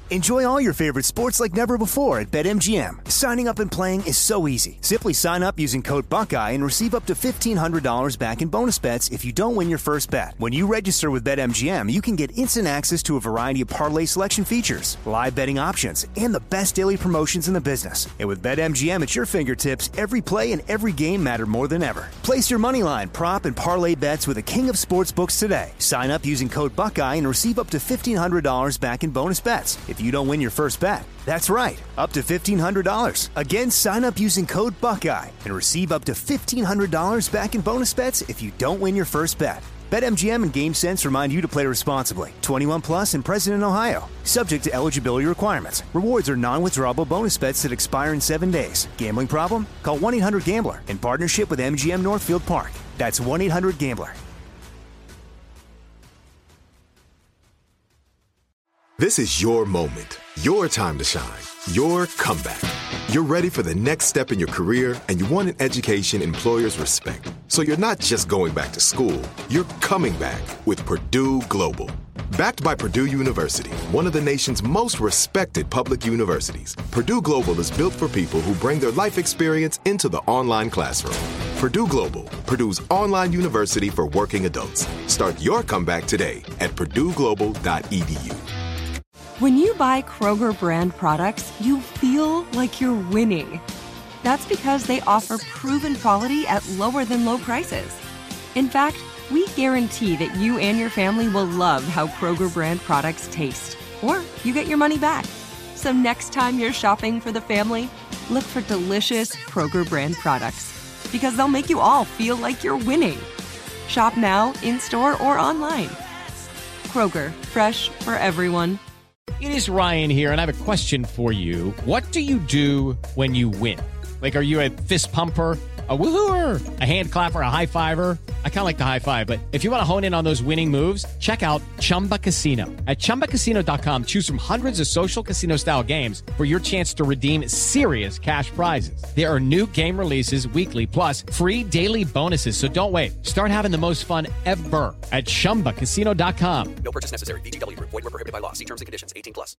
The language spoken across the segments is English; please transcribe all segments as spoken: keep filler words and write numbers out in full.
Enjoy all your favorite sports like never before at BetMGM. Signing up and playing is so easy. Simply sign up using code Buckeye and receive up to fifteen hundred dollars back in bonus bets if you don't win your first bet. When you register with BetMGM, you can get instant access to a variety of parlay selection features, live betting options, and the best daily promotions in the business. And with BetMGM at your fingertips, every play and every game matter more than ever. Place your moneyline, prop, and parlay bets with the king of sportsbooks today. Sign up using code Buckeye and receive up to fifteen hundred dollars back in bonus bets if you don't win your first bet. That's right, up to fifteen hundred dollars. Again, sign up using code Buckeye and receive up to fifteen hundred dollars back in bonus bets if you don't win your first bet. BetMGM and GameSense remind you to play responsibly. twenty-one plus and present in Ohio. Subject to eligibility requirements. Rewards are non-withdrawable bonus bets that expire in seven days. Gambling problem? Call one eight hundred gambler in partnership with M G M Northfield Park. That's one eight hundred gambler. This is your moment, your time to shine, your comeback. You're ready for the next step in your career, and you want an education employers respect. So you're not just going back to school, you're coming back with Purdue Global. Backed by Purdue University, one of the nation's most respected public universities, Purdue Global is built for people who bring their life experience into the online classroom. Purdue Global, Purdue's online university for working adults. Start your comeback today at purdue global dot e d u. When you buy Kroger brand products, you feel like you're winning. That's because they offer proven quality at lower than low prices. In fact, we guarantee that you and your family will love how Kroger brand products taste, or you get your money back. So next time you're shopping for the family, look for delicious Kroger brand products, because they'll make you all feel like you're winning. Shop now, in-store, or online. Kroger, fresh for everyone. It is Ryan here, and I have a question for you. What do you do when you win? Like, are you a fist pumper, a woohooer, a hand clapper, a high fiver? I kind of like the high five, but if you want to hone in on those winning moves, check out Chumba Casino. At chumba casino dot com, choose from hundreds of social casino-style games for your chance to redeem serious cash prizes. There are new game releases weekly, plus free daily bonuses, so don't wait. Start having the most fun ever at chumba casino dot com. No purchase necessary. V G W. Void where prohibited by law. See terms and conditions. eighteen plus.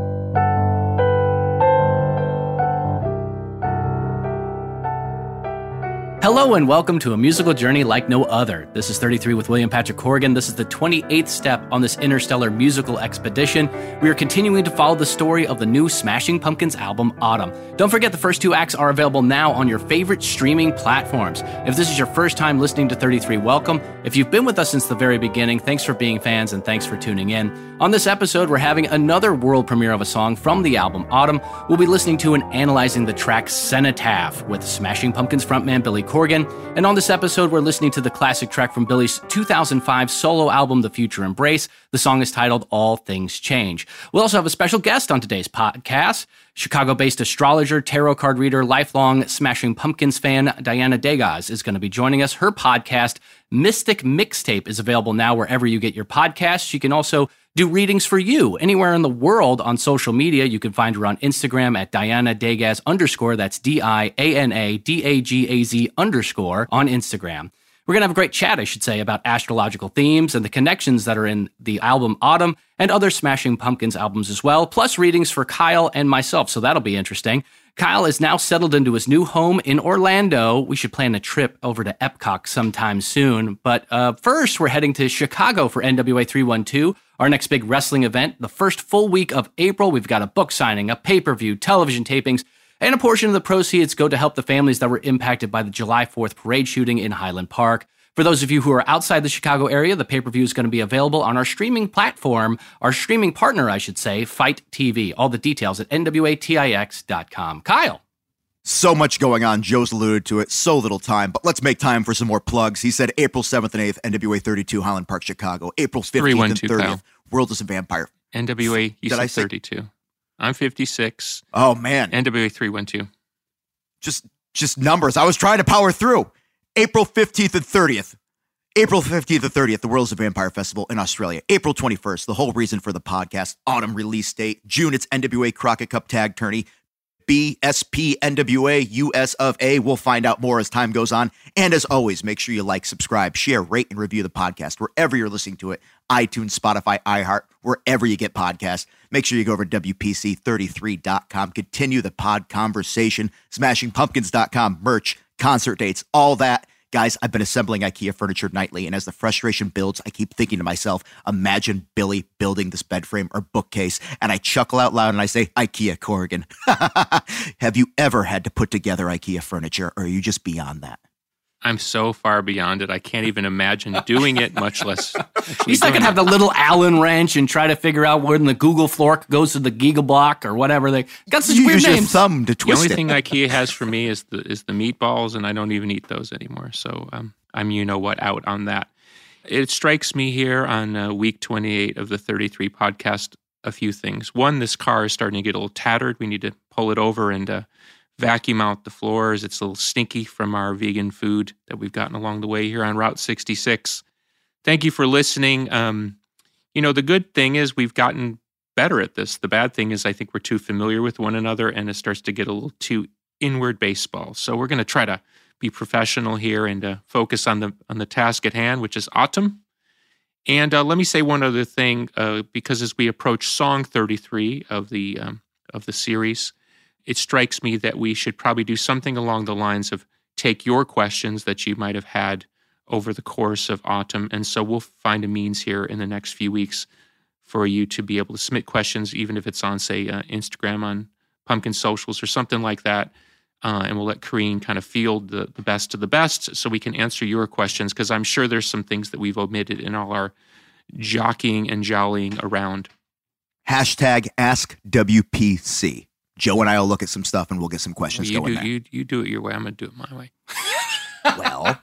Hello and welcome to a musical journey like no other. This is thirty-three with William Patrick Corrigan. This is the twenty-eighth step on this interstellar musical expedition. We are continuing to follow the story of the new Smashing Pumpkins album, Autumn. Don't forget the first two acts are available now on your favorite streaming platforms. If this is your first time listening to thirty-three, welcome. If you've been with us since the very beginning, thanks for being fans and thanks for tuning in. On this episode, we're having another world premiere of a song from the album, Autumn. We'll be listening to and analyzing the track Cenotaph with Smashing Pumpkins frontman Billy Corgan. And on this episode, we're listening to the classic track from Billy's two thousand five solo album, The Future Embrace. The song is titled All Things Change. We'll also have a special guest on today's podcast. Chicago-based astrologer, tarot card reader, lifelong Smashing Pumpkins fan, Diana Degas is going to be joining us. Her podcast, Mystic Mixtape, is available now wherever you get your podcasts. She can also do readings for you anywhere in the world on social media. You can find her on Instagram at Diana Degas underscore. That's D I A N A D A G A Z underscore on Instagram. We're going to have a great chat, I should say, about astrological themes and the connections that are in the album Autumn and other Smashing Pumpkins albums as well, plus readings for Kyle and myself, so that'll be interesting. Kyle is now settled into his new home in Orlando. We should plan a trip over to Epcot sometime soon. But uh, first, we're heading to Chicago for N W A three one two, our next big wrestling event. The first full week of April, we've got a book signing, a pay-per-view, television tapings, and a portion of the proceeds go to help the families that were impacted by the July fourth parade shooting in Highland Park. For those of you who are outside the Chicago area, the pay-per-view is going to be available on our streaming platform, our streaming partner, I should say, Fight T V. All the details at N W A Tix dot com. Kyle. So much going on. Joe's alluded to it. So little time. But let's make time for some more plugs. He said April seventh and eighth, N W A thirty-two, Highland Park, Chicago. April fifteenth and thirtieth, Kyle. World is a Vampire. N W A, you said thirty-two. I'm fifty-six. Oh, man. N W A three one two. Just, just numbers. I was trying to power through. April fifteenth and thirtieth. April fifteenth and thirtieth, the World is a Vampire Festival in Australia. April twenty-first, the whole reason for the podcast, Autumn release date. June, it's N W A Crockett Cup Tag Tourney. B, S P, N W A, U S of A. We'll find out more as time goes on. And as always, make sure you like, subscribe, share, rate, and review the podcast wherever you're listening to it. iTunes, Spotify, iHeart, wherever you get podcasts. Make sure you go over to W P C thirty-three dot com. Continue the pod conversation. smashing pumpkins dot com, merch, concert dates, all that. Guys, I've been assembling IKEA furniture nightly, and as the frustration builds, I keep thinking to myself, imagine Billy building this bed frame or bookcase, and I chuckle out loud and I say, IKEA, Corrigan. Have you ever had to put together IKEA furniture, or are you just beyond that? I'm so far beyond it. I can't even imagine doing it, much less. At least I can have the little Allen wrench and try to figure out when the Google fork goes to the Giga block or whatever. They got such you weird use names. Your thumb to twist the only it. thing IKEA has for me is the is the meatballs, and I don't even eat those anymore. So um, I'm you know what out on that. It strikes me here on uh, week twenty-eight of the thirty-three podcast a few things. One, this car is starting to get a little tattered. We need to pull it over and uh, vacuum out the floors. It's a little stinky from our vegan food that we've gotten along the way here on Route sixty-six. Thank you for listening. Um, you know, the good thing is we've gotten better at this. The bad thing is I think we're too familiar with one another, and it starts to get a little too inward baseball. So we're going to try to be professional here and uh, focus on the on the task at hand, which is autumn. And uh, let me say one other thing, uh, because as we approach song thirty-three of the um, of the series, it strikes me that we should probably do something along the lines of take your questions that you might have had over the course of autumn. And so we'll find a means here in the next few weeks for you to be able to submit questions, even if it's on, say, uh, Instagram on Pumpkin Socials or something like that. Uh, and we'll let Kareen kind of field the, the best of the best so we can answer your questions, because I'm sure there's some things that we've omitted in all our jockeying and jollying around. Hashtag Ask W P C. Joe and I will look at some stuff and we'll get some questions you going do, there. You, you do it your way. I'm going to do it my way. Well,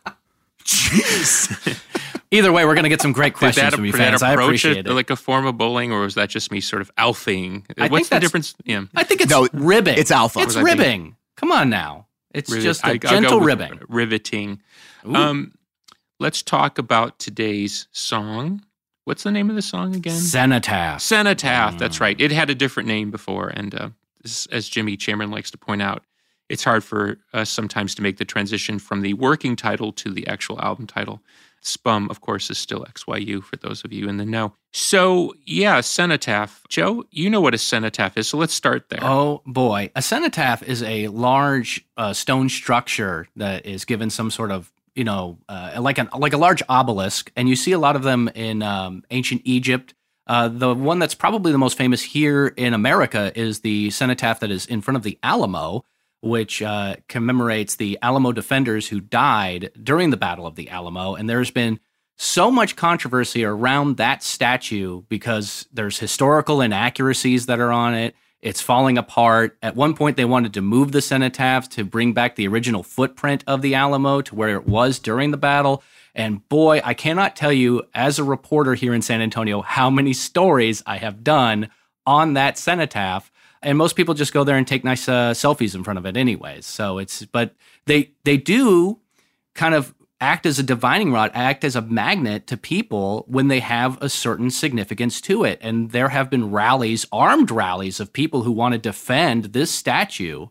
jeez. Either way, we're going to get some great questions did that, from you did fans. that I approach appreciate it, it. like a form of bowling, or was that just me sort of alphaing? I What's think the difference? Yeah. I think it's No, ribbing. it's alpha. It's What was I ribbing. Come on now. It's Rivet- just a I- I'll gentle go with ribbing. Riveting. Ooh. Um, let's talk about today's song. What's the name of the song again? Cenotaph. Cenotaph. Mm. That's right. It had a different name before, and uh, this, as Jimmy Chamberlain likes to point out, it's hard for us sometimes to make the transition from the working title to the actual album title. Spum, of course, is still X Y U for those of you in the know. So, yeah, cenotaph. Joe, you know what a cenotaph is, so let's start there. Oh, boy. A cenotaph is a large uh, stone structure that is given some sort of, you know, uh, like, an, like a large obelisk, and you see a lot of them in um, ancient Egypt. Uh, the one that's probably the most famous here in America is the cenotaph that is in front of the Alamo, which uh, commemorates the Alamo defenders who died during the Battle of the Alamo. And there's been so much controversy around that statue because there's historical inaccuracies that are on it. It's falling apart. At one point, they wanted to move the cenotaph to bring back the original footprint of the Alamo to where it was during the battle. And boy, I cannot tell you, as a reporter here in San Antonio, how many stories I have done on that cenotaph. And most people just go there and take nice uh, selfies in front of it anyways. So it's, but they they do kind of act as a divining rod, act as a magnet to people when they have a certain significance to it. And there have been rallies, armed rallies of people who want to defend this statue.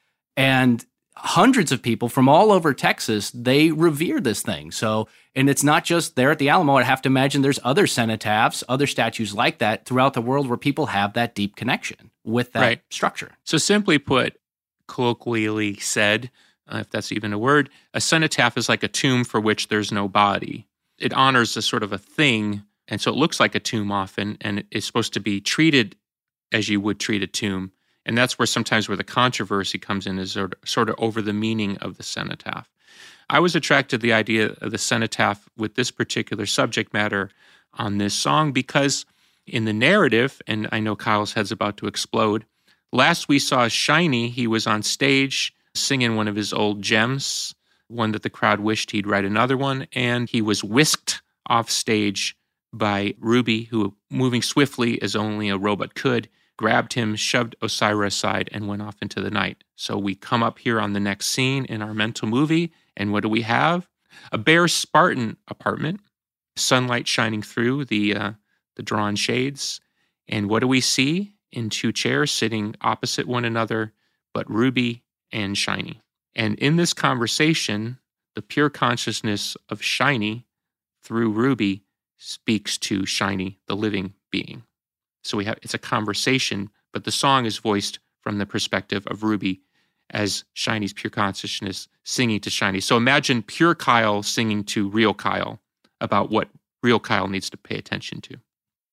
And hundreds of people from all over Texas, they revere this thing. So, and it's not just there at the Alamo. I have to imagine there's other cenotaphs, other statues like that throughout the world where people have that deep connection with that Right. structure. So simply put, colloquially said, uh, if that's even a word, a cenotaph is like a tomb for which there's no body. It honors a sort of a thing, and so it looks like a tomb often, and it's supposed to be treated as you would treat a tomb. And that's where sometimes where the controversy comes in, is sort of, sort of over the meaning of the cenotaph. I was attracted to the idea of the cenotaph with this particular subject matter on this song because in the narrative, and I know Kyle's head's about to explode, last we saw Shiny, he was on stage singing one of his old gems, one that the crowd wished he'd write another one, and he was whisked off stage by Ruby, who, moving swiftly as only a robot could, grabbed him, shoved Osira aside, and went off into the night. So we come up here on the next scene in our mental movie, and what do we have? A bare Spartan apartment, sunlight shining through the uh, the drawn shades, and what do we see? In two chairs sitting opposite one another, but Ruby and Shiny. And in this conversation, the pure consciousness of Shiny through Ruby speaks to Shiny, the living being. So we have it's a conversation, but the song is voiced from the perspective of Ruby as Shiny's pure consciousness singing to Shiny. So imagine pure Kyle singing to real Kyle about what real Kyle needs to pay attention to.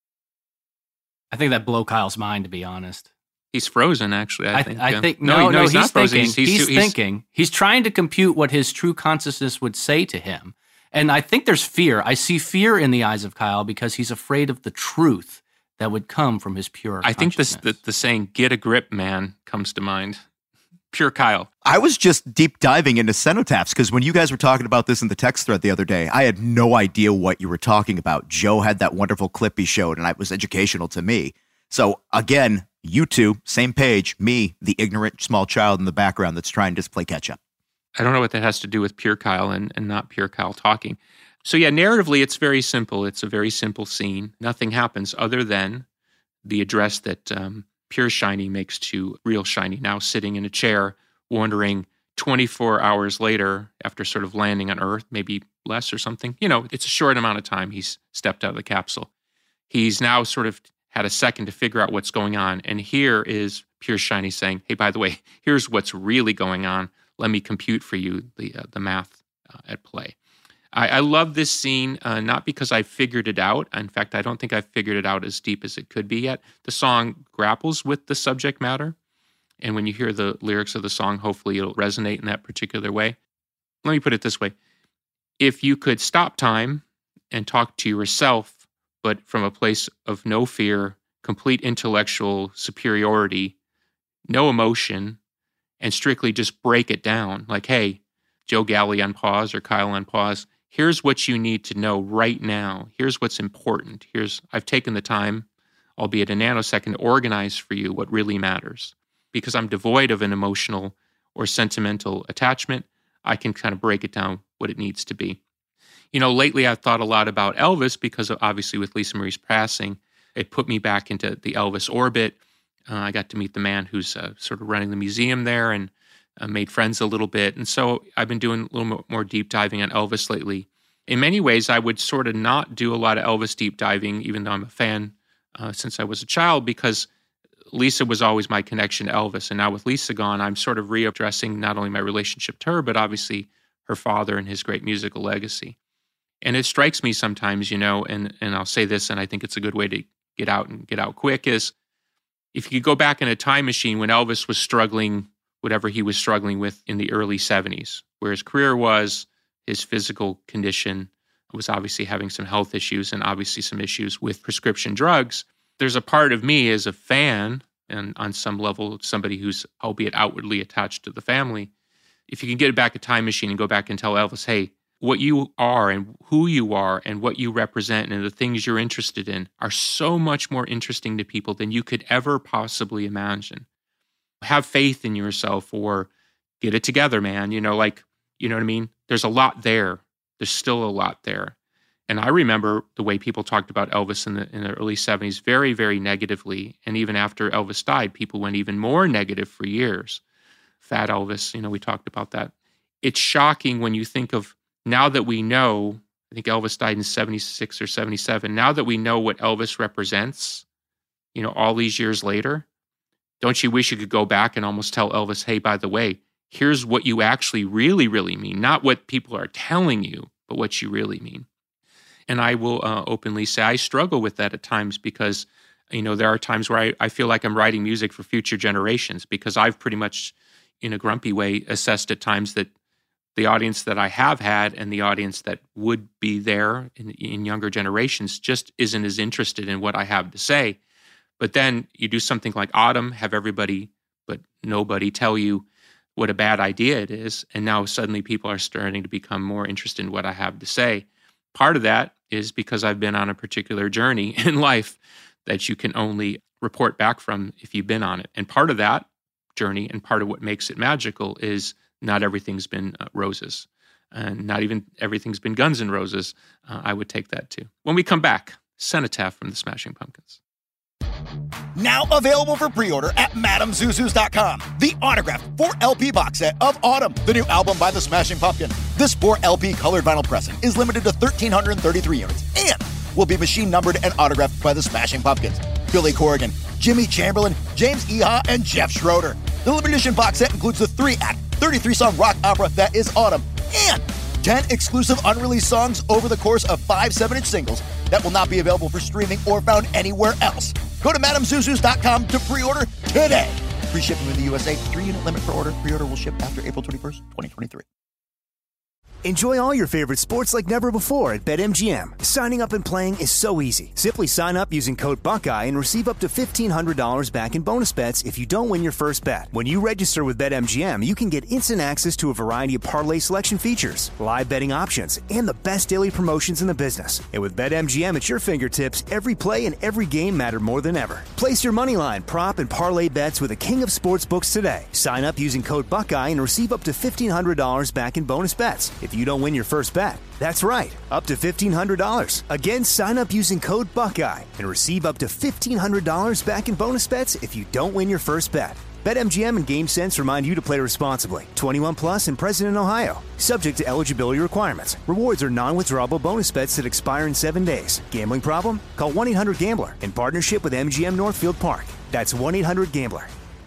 I think that blow Kyle's mind, to be honest. He's frozen, actually, I, I think. I yeah. think no, no, no he's, he's not frozen. thinking. He's, he's, he's thinking. He's trying to compute what his true consciousness would say to him. And I think there's fear. I see fear in the eyes of Kyle because he's afraid of the truth that would come from his pure I think this, consciousness. the, the saying, get a grip, man, comes to mind. Pure Kyle. I was just deep diving into cenotaphs because when you guys were talking about this in the text thread the other day, I had no idea what you were talking about. Joe had that wonderful clip he showed, and it was educational to me. So again, you two, same page, me, the ignorant small child in the background that's trying to just play catch up. I don't know what that has to do with pure Kyle and, and not pure Kyle talking. So yeah, narratively, it's very simple. It's a very simple scene. Nothing happens other than the address that um, pure Shiny makes to real Shiny, now sitting in a chair, wondering twenty-four hours later, after sort of landing on Earth, maybe less or something. You know, it's a short amount of time he's stepped out of the capsule. He's now sort of had a second to figure out what's going on. And here is pure Shiny saying, hey, by the way, here's what's really going on. Let me compute for you the uh, the math uh, at play. I, I love this scene, uh, not because I figured it out. In fact, I don't think I've figured it out as deep as it could be yet. The song grapples with the subject matter. And when you hear the lyrics of the song, hopefully it'll resonate in that particular way. Let me put it this way. If you could stop time and talk to yourself, but from a place of no fear, complete intellectual superiority, no emotion, and strictly just break it down, like, hey, Joe Galley on pause or Kyle on pause, here's what you need to know right now. Here's what's important. Here's I've taken the time, albeit a nanosecond, to organize for you what really matters. Because I'm devoid of an emotional or sentimental attachment, I can kind of break it down what it needs to be. You know, lately I've thought a lot about Elvis because of, obviously with Lisa Marie's passing, it put me back into the Elvis orbit. Uh, I got to meet the man who's uh, sort of running the museum there and uh, made friends a little bit. And so I've been doing a little more deep diving on Elvis lately. In many ways, I would sort of not do a lot of Elvis deep diving, even though I'm a fan uh, since I was a child, because Lisa was always my connection to Elvis. And now with Lisa gone, I'm sort of readdressing not only my relationship to her, but obviously her father and his great musical legacy. And it strikes me sometimes, you know, and, and I'll say this, and I think it's a good way to get out and get out quick, is if you could go back in a time machine when Elvis was struggling, whatever he was struggling with in the early seventies, where his career was, his physical condition was obviously having some health issues and obviously some issues with prescription drugs. There's a part of me as a fan, and on some level, somebody who's albeit outwardly attached to the family, if you can get back a time machine and go back and tell Elvis, hey, what you are and who you are and what you represent and the things you're interested in are so much more interesting to people than you could ever possibly imagine. Have faith in yourself, or get it together, man. You know, like, you know what I mean? There's a lot there. There's still a lot there. And I remember the way people talked about Elvis in the in the early seventies very, very negatively. And even after Elvis died, people went even more negative for years. Fat Elvis, you know, we talked about that. It's shocking when you think of, now that we know, I think Elvis died in seventy-six or seventy-seven, now that we know what Elvis represents, you know, all these years later, don't you wish you could go back and almost tell Elvis, hey, by the way, here's what you actually really, really mean. Not what people are telling you, but what you really mean. And I will uh, openly say I struggle with that at times because, you know, there are times where I, I feel like I'm writing music for future generations because I've pretty much, in a grumpy way, assessed at times that the audience that I have had and the audience that would be there in, in younger generations just isn't as interested in what I have to say. But then you do something like Autumn, have everybody but nobody tell you what a bad idea it is, and now suddenly people are starting to become more interested in what I have to say. Part of that is because I've been on a particular journey in life that you can only report back from if you've been on it. And part of that journey and part of what makes it magical is not everything's been uh, roses, and not even everything's been Guns N' Roses. Uh, I would take that too. When we come back, Cenotaph from the Smashing Pumpkins. Now available for pre-order at Madame Zuzus dot com. The autographed four L P box set of Autumn, the new album by the Smashing Pumpkins. This four L P colored vinyl pressing is limited to one thousand three hundred thirty-three units and will be machine numbered and autographed by the Smashing Pumpkins, Billy Corgan, Jimmy Chamberlain, James Iha, and Jeff Schroeder. The limited edition box set includes the three-act, thirty-three song rock opera that is Autumn and ten exclusive unreleased songs over the course of five seven-inch singles that will not be available for streaming or found anywhere else. Go to Madame Zuzus dot com to pre-order today. Free shipping in the U S A. Three-unit limit per order. Pre-order will ship after April twenty-first, twenty twenty-three. Enjoy all your favorite sports like never before at BetMGM. Signing up and playing is so easy. Simply sign up using code Buckeye and receive up to fifteen hundred dollars back in bonus bets if you don't win your first bet. When you register with BetMGM, you can get instant access to a variety of parlay selection features, live betting options, and the best daily promotions in the business. And with BetMGM at your fingertips, every play and every game matter more than ever. Place your moneyline, prop, and parlay bets with the king of sportsbooks today. Sign up using code Buckeye and receive up to fifteen hundred dollars back in bonus bets if you don't win your first bet. That's right, up to fifteen hundred dollars. Again, sign up using code Buckeye and receive up to fifteen hundred dollars back in bonus bets if you don't win your first bet. BetMGM and GameSense remind you to play responsibly. twenty-one plus and present in Ohio. Subject to eligibility requirements. Rewards are non-withdrawable bonus bets that expire in seven days. Gambling problem? Call one eight hundred gambler in partnership with M G M Northfield Park. That's one eight hundred gambler.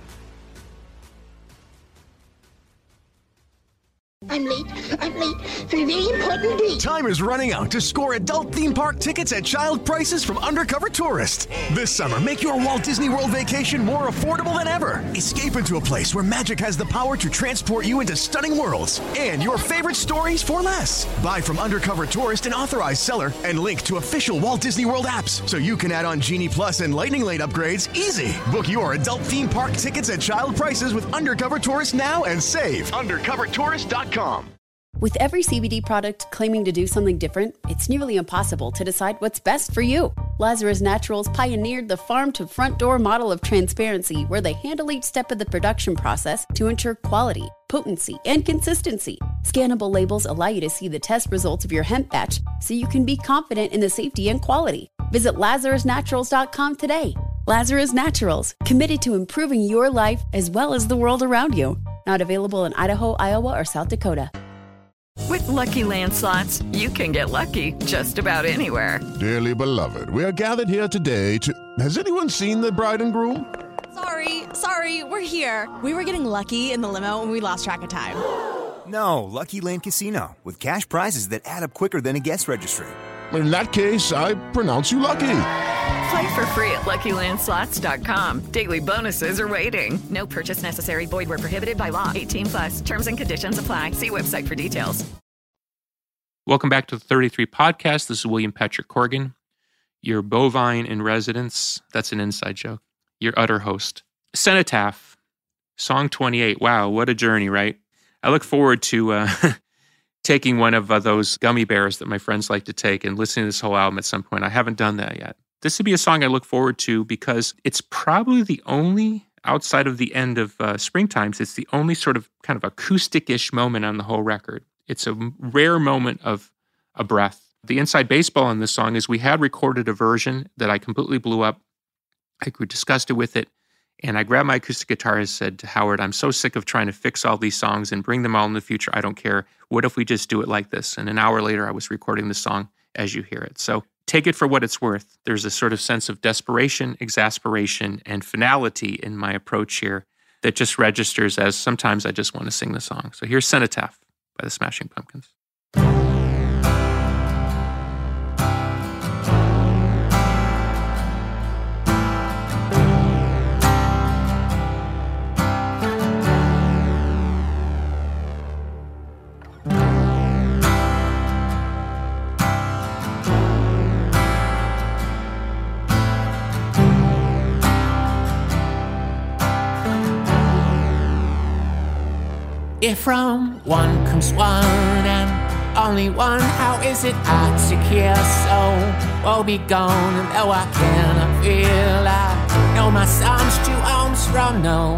I'm late. I'm late for a very important date. Time is running out to score adult theme park tickets at child prices from Undercover Tourist. This summer, make your Walt Disney World vacation more affordable than ever. Escape into a place where magic has the power to transport you into stunning worlds and your favorite stories for less. Buy from Undercover Tourist, an authorized seller, and link to official Walt Disney World apps so you can add on Genie Plus and Lightning Lane upgrades easy. Book your adult theme park tickets at child prices with Undercover Tourist now and save. Undercover Tourist dot com. With every C B D product claiming to do something different, it's nearly impossible to decide what's best for you. Lazarus Naturals pioneered the farm-to-front-door model of transparency, where they handle each step of the production process to ensure quality, potency, and consistency. Scannable labels allow you to see the test results of your hemp batch, so you can be confident in the safety and quality. Visit Lazarus Naturals dot com today. Lazarus Naturals, committed to improving your life as well as the world around you. Not available in Idaho, Iowa, or South Dakota. With Lucky Land Slots, you can get lucky just about anywhere. Dearly beloved, we are gathered here today to... Has anyone seen the bride and groom? Sorry, sorry, we're here. We were getting lucky in the limo and we lost track of time. No, Lucky Land Casino, with cash prizes that add up quicker than a guest registry. In that case, I pronounce you lucky. Play for free at Lucky Land Slots dot com. Daily bonuses are waiting. No purchase necessary. Void where prohibited by law. eighteen plus. Terms and conditions apply. See website for details. Welcome back to the thirty-three Podcast. This is William Patrick Corgan, your bovine in residence. That's an inside joke. Your utter host. Cenotaph, song twenty-eight. Wow, what a journey, right? I look forward to uh, taking one of uh, those gummy bears that my friends like to take and listening to this whole album at some point. I haven't done that yet. This would be a song I look forward to because it's probably the only, outside of the end of uh, Springtimes, it's the only sort of kind of acoustic-ish moment on the whole record. It's a rare moment of a breath. The inside baseball on this song is we had recorded a version that I completely blew up. I grew disgusted with it, and I grabbed my acoustic guitar and said to Howard, I'm so sick of trying to fix all these songs and bring them all in the future. I don't care. What if we just do it like this? And an hour later, I was recording the song as you hear it. So take it for what it's worth. There's a sort of sense of desperation, exasperation, and finality in my approach here that just registers as sometimes I just want to sing the song. So here's Cenotaph by the Smashing Pumpkins. If from one comes one and only one, how is it I to care so? Woe be gone, and though I cannot feel, I know my son's too Armstrong, no.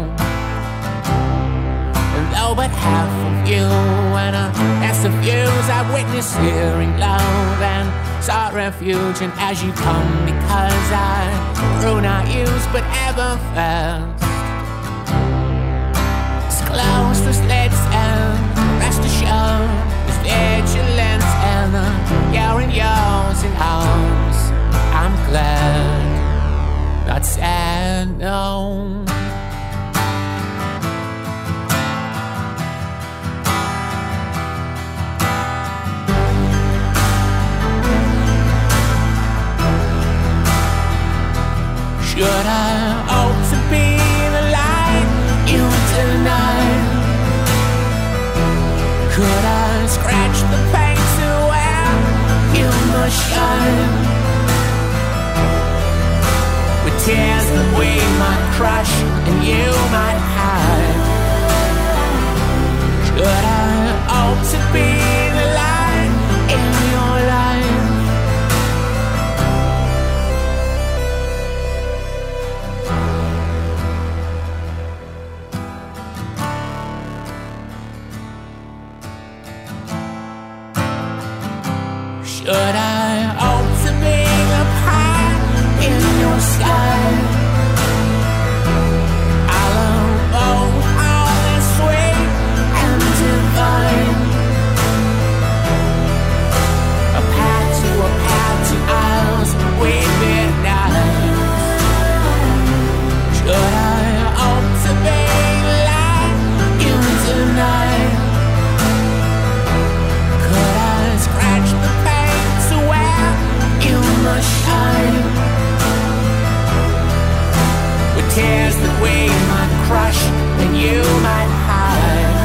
And though but half of you, and a less of views I witness hearing loud and sought refuge, and as you come, because I grew not used but ever fast. Close the slits and rest assured, there's vigilance and uh, you're in yours in arms. I'm glad, not sad, no. Should I hope to be the light you tonight? Could I scratch the paint to where you must shine? With tears that we might crush and you might hide. Should I hope to be the light in your life? Should I hope to be the pie in your sky? I'll owe all is sweet and divine. A path to a path to ours, we midnight. Should I hope to be the light you tonight? Could I scratch the pain you must shine? With tears that we might crush and you might hide.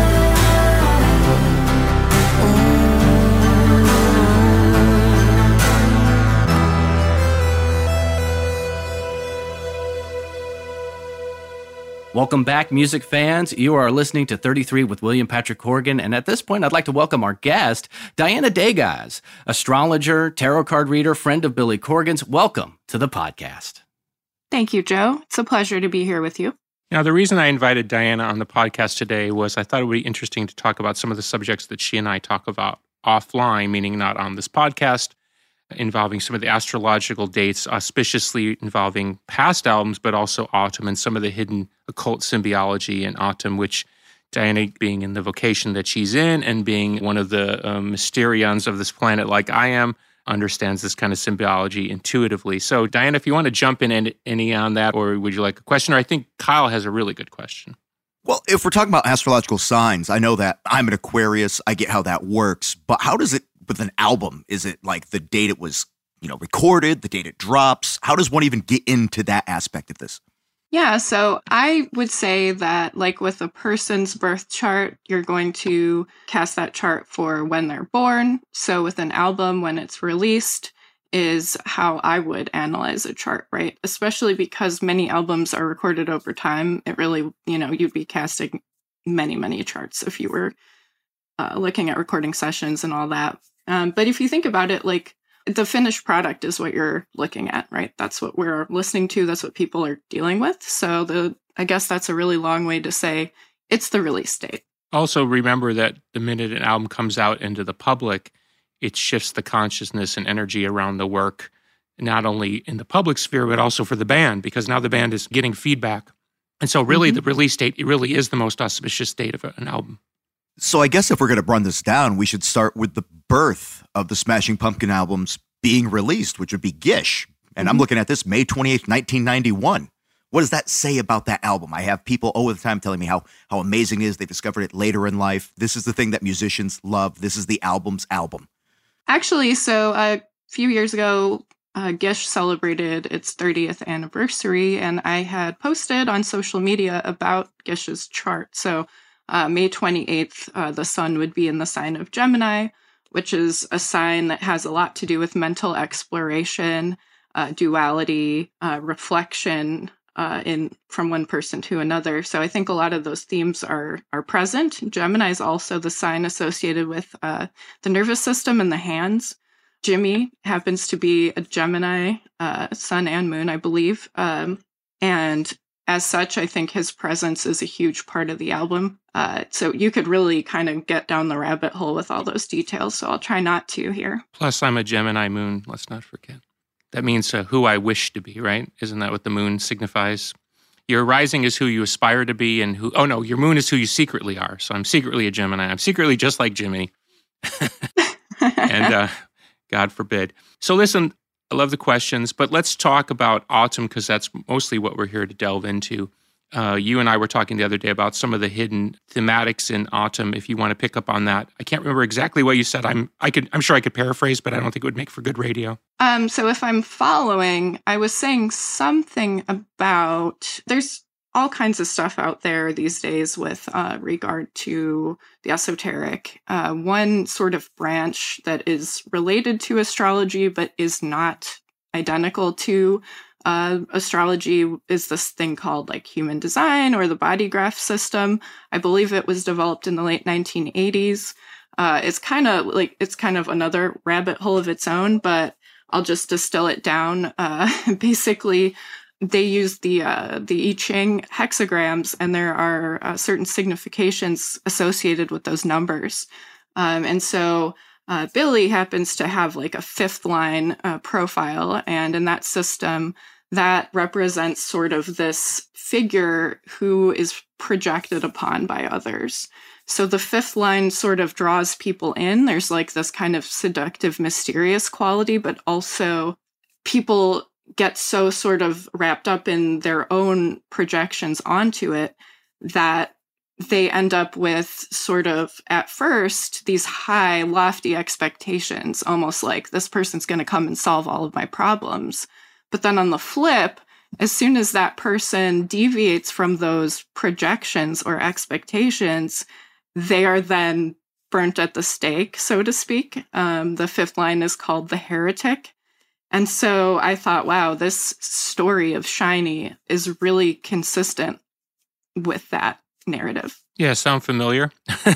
Welcome back, music fans. You are listening to thirty-three with William Patrick Corrigan, and at this point, I'd like to welcome our guest, Diana Dagaz, astrologer, tarot card reader, friend of Billy Corgan's. Welcome to the podcast. Thank you, Joe. It's a pleasure to be here with you. Now, the reason I invited Diana on the podcast today was I thought it would be interesting to talk about some of the subjects that she and I talk about offline, meaning not on this podcast, involving some of the astrological dates, auspiciously involving past albums, but also autumn and some of the hidden occult symbiology in autumn, which Diana, being in the vocation that she's in and being one of the um, mysterions of this planet like I am, understands this kind of symbiology intuitively. So, Diana, if you want to jump in any, any on that, or would you like a question? Or I think Kyle has a really good question. Well, if we're talking about astrological signs, I know that I'm an Aquarius. I get how that works. But how does it with an album? Is it like the date it was, you know, recorded, the date it drops? How does one even get into that aspect of this? Yeah, so I would say that like with a person's birth chart, you're going to cast that chart for when they're born. So with an album, when it's released is how I would analyze a chart, right? Especially because many albums are recorded over time. It really, you know, you'd be casting many, many charts if you were uh, looking at recording sessions and all that. Um, but if you think about it, like the finished product is what you're looking at, right? That's what we're listening to. That's what people are dealing with. So the I guess that's a really long way to say it's the release date. Also, remember that the minute an album comes out into the public, it shifts the consciousness and energy around the work, not only in the public sphere, but also for the band, because now the band is getting feedback. And so really mm-hmm. the release date, it really is the most auspicious date of an album. So I guess if we're going to run this down, we should start with the birth of the Smashing Pumpkin albums being released, which would be Gish. And mm-hmm. I'm looking at this May twenty-eighth, nineteen ninety-one. What does that say about that album? I have people all the time telling me how how amazing it is. They discovered it later in life. This is the thing that musicians love. This is the album's album. Actually, so a few years ago, uh, Gish celebrated its thirtieth anniversary, and I had posted on social media about Gish's chart. So Uh, May twenty-eighth, uh, the sun would be in the sign of Gemini, which is a sign that has a lot to do with mental exploration, uh, duality, uh, reflection uh, in from one person to another. So I think a lot of those themes are are present. Gemini is also the sign associated with uh, the nervous system and the hands. Jimmy happens to be a Gemini, uh, sun and moon, I believe. Um, and as such, I think his presence is a huge part of the album. Uh, so you could really kind of get down the rabbit hole with all those details. So I'll try not to here. Plus, I'm a Gemini moon. Let's not forget. That means uh, who I wish to be, right? Isn't that what the moon signifies? Your rising is who you aspire to be, and who, oh no, your moon is who you secretly are. So I'm secretly a Gemini. I'm secretly just like Jimmy. and uh, God forbid. So listen, I love the questions, but let's talk about autumn because that's mostly what we're here to delve into. Uh, you and I were talking the other day about some of the hidden thematics in autumn. If you want to pick up on that, I can't remember exactly what you said. I'm I could I'm sure I could paraphrase, but I don't think it would make for good radio. Um, so if I'm following, I was saying something about there's all kinds of stuff out there these days with uh, regard to the esoteric. Uh, one sort of branch that is related to astrology but is not identical to uh, astrology is this thing called like human design or the body graph system. I believe it was developed in the late nineteen eighties. Uh, it's kind of like it's kind of another rabbit hole of its own, but I'll just distill it down. Uh, basically, they use the uh, the I Ching hexagrams, and there are uh, certain significations associated with those numbers. Um, and so uh, Billy happens to have like a fifth line uh, profile, and in that system, that represents sort of this figure who is projected upon by others. So the fifth line sort of draws people in. There's like this kind of seductive, mysterious quality, but also people get so sort of wrapped up in their own projections onto it that they end up with sort of, at first, these high, lofty expectations, almost like this person's going to come and solve all of my problems. But then on the flip, as soon as that person deviates from those projections or expectations, they are then burnt at the stake, so to speak. Um, the fifth line is called the heretic. And so I thought, wow, this story of Shiny is really consistent with that narrative. Yeah, sound familiar?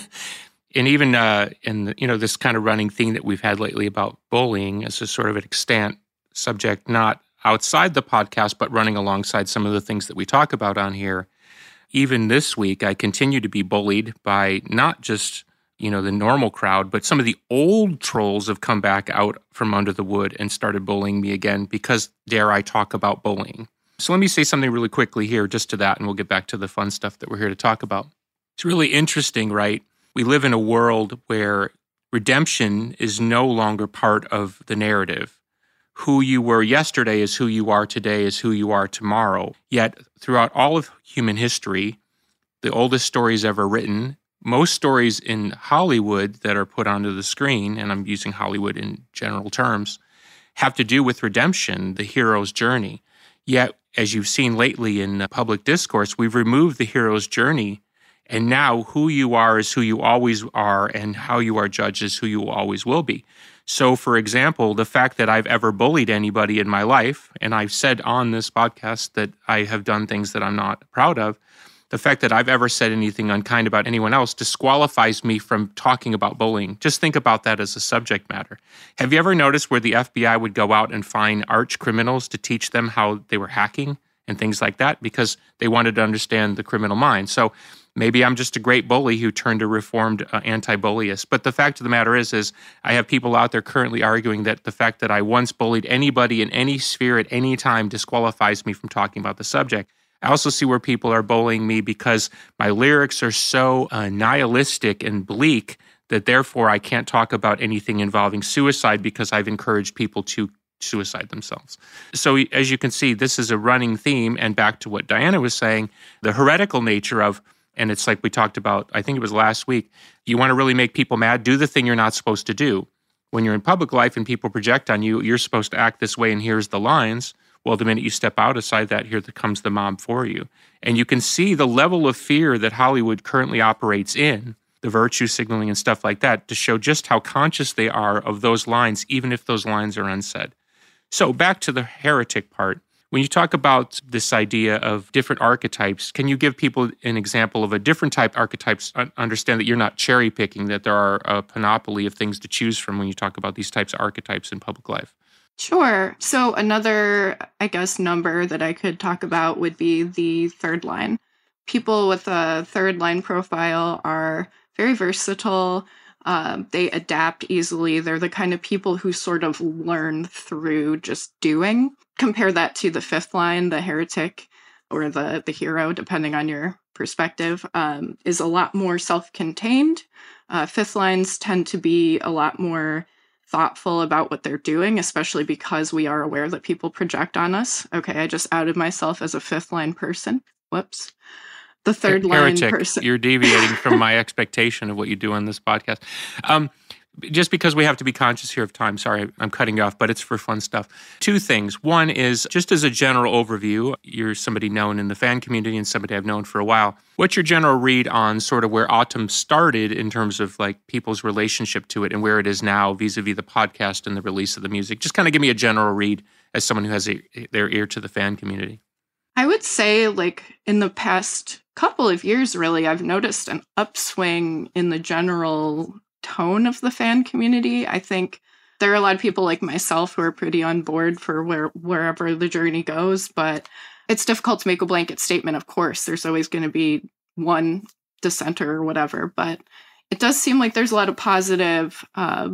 And even uh, in, you know, this kind of running theme that we've had lately about bullying as a sort of an extant subject, not outside the podcast, but running alongside some of the things that we talk about on here. Even this week, I continue to be bullied by not just, you know, the normal crowd, but some of the old trolls have come back out from under the wood and started bullying me again because, dare I talk about bullying. So let me say something really quickly here just to that, and we'll get back to the fun stuff that we're here to talk about. It's really interesting, right? We live in a world where redemption is no longer part of the narrative. Who you were yesterday is who you are today is who you are tomorrow. Yet throughout all of human history, the oldest stories ever written, most stories in Hollywood that are put onto the screen, and I'm using Hollywood in general terms, have to do with redemption, the hero's journey. Yet, as you've seen lately in public discourse, we've removed the hero's journey, and now who you are is who you always are, and how you are judged is who you always will be. So, for example, the fact that I've ever bullied anybody in my life, and I've said on this podcast that I have done things that I'm not proud of, the fact that I've ever said anything unkind about anyone else disqualifies me from talking about bullying. Just think about that as a subject matter. Have you ever noticed where the F B I would go out and find arch criminals to teach them how they were hacking and things like that because they wanted to understand the criminal mind? So maybe I'm just a great bully who turned a reformed uh, anti-bullyist. But the fact of the matter is, is I have people out there currently arguing that the fact that I once bullied anybody in any sphere at any time disqualifies me from talking about the subject. I also see where people are bullying me because my lyrics are so uh, nihilistic and bleak that therefore I can't talk about anything involving suicide because I've encouraged people to suicide themselves. So as you can see, this is a running theme. And back to what Diana was saying, the heretical nature of, and it's like we talked about, I think it was last week, you want to really make people mad, do the thing you're not supposed to do. When you're in public life and people project on you, you're supposed to act this way and here's the lines. Well, the minute you step outside that, here comes the mob for you. And you can see the level of fear that Hollywood currently operates in, the virtue signaling and stuff like that, to show just how conscious they are of those lines, even if those lines are unsaid. So back to the heretic part. When you talk about this idea of different archetypes, can you give people an example of a different type archetypes? Understand that you're not cherry picking, that there are a panoply of things to choose from when you talk about these types of archetypes in public life. Sure. So another, I guess, number that I could talk about would be the third line. People with a third line profile are very versatile. Um, they adapt easily. They're the kind of people who sort of learn through just doing. Compare that to the fifth line, the heretic or the, the hero, depending on your perspective, um, is a lot more self-contained. Uh, fifth lines tend to be a lot more thoughtful about what they're doing, especially because we are aware that people project on us. Okay, I just outed myself as a fifth line person. Whoops. The third line Heretic, person. You're deviating from my expectation of what you do on this podcast. Um, just because we have to be conscious here of time, sorry, I'm cutting you off, but it's for fun stuff. Two things. One is, just as a general overview, you're somebody known in the fan community and somebody I've known for a while. What's your general read on sort of where Autumn started in terms of like people's relationship to it and where it is now vis-a-vis the podcast and the release of the music? Just kind of give me a general read as someone who has a, their ear to the fan community. I would say, like, in the past couple of years, really, I've noticed an upswing in the general tone of the fan community. I think there are a lot of people like myself who are pretty on board for where wherever the journey goes, but it's difficult to make a blanket statement, of course. There's always going to be one dissenter or whatever, but it does seem like there's a lot of positive uh,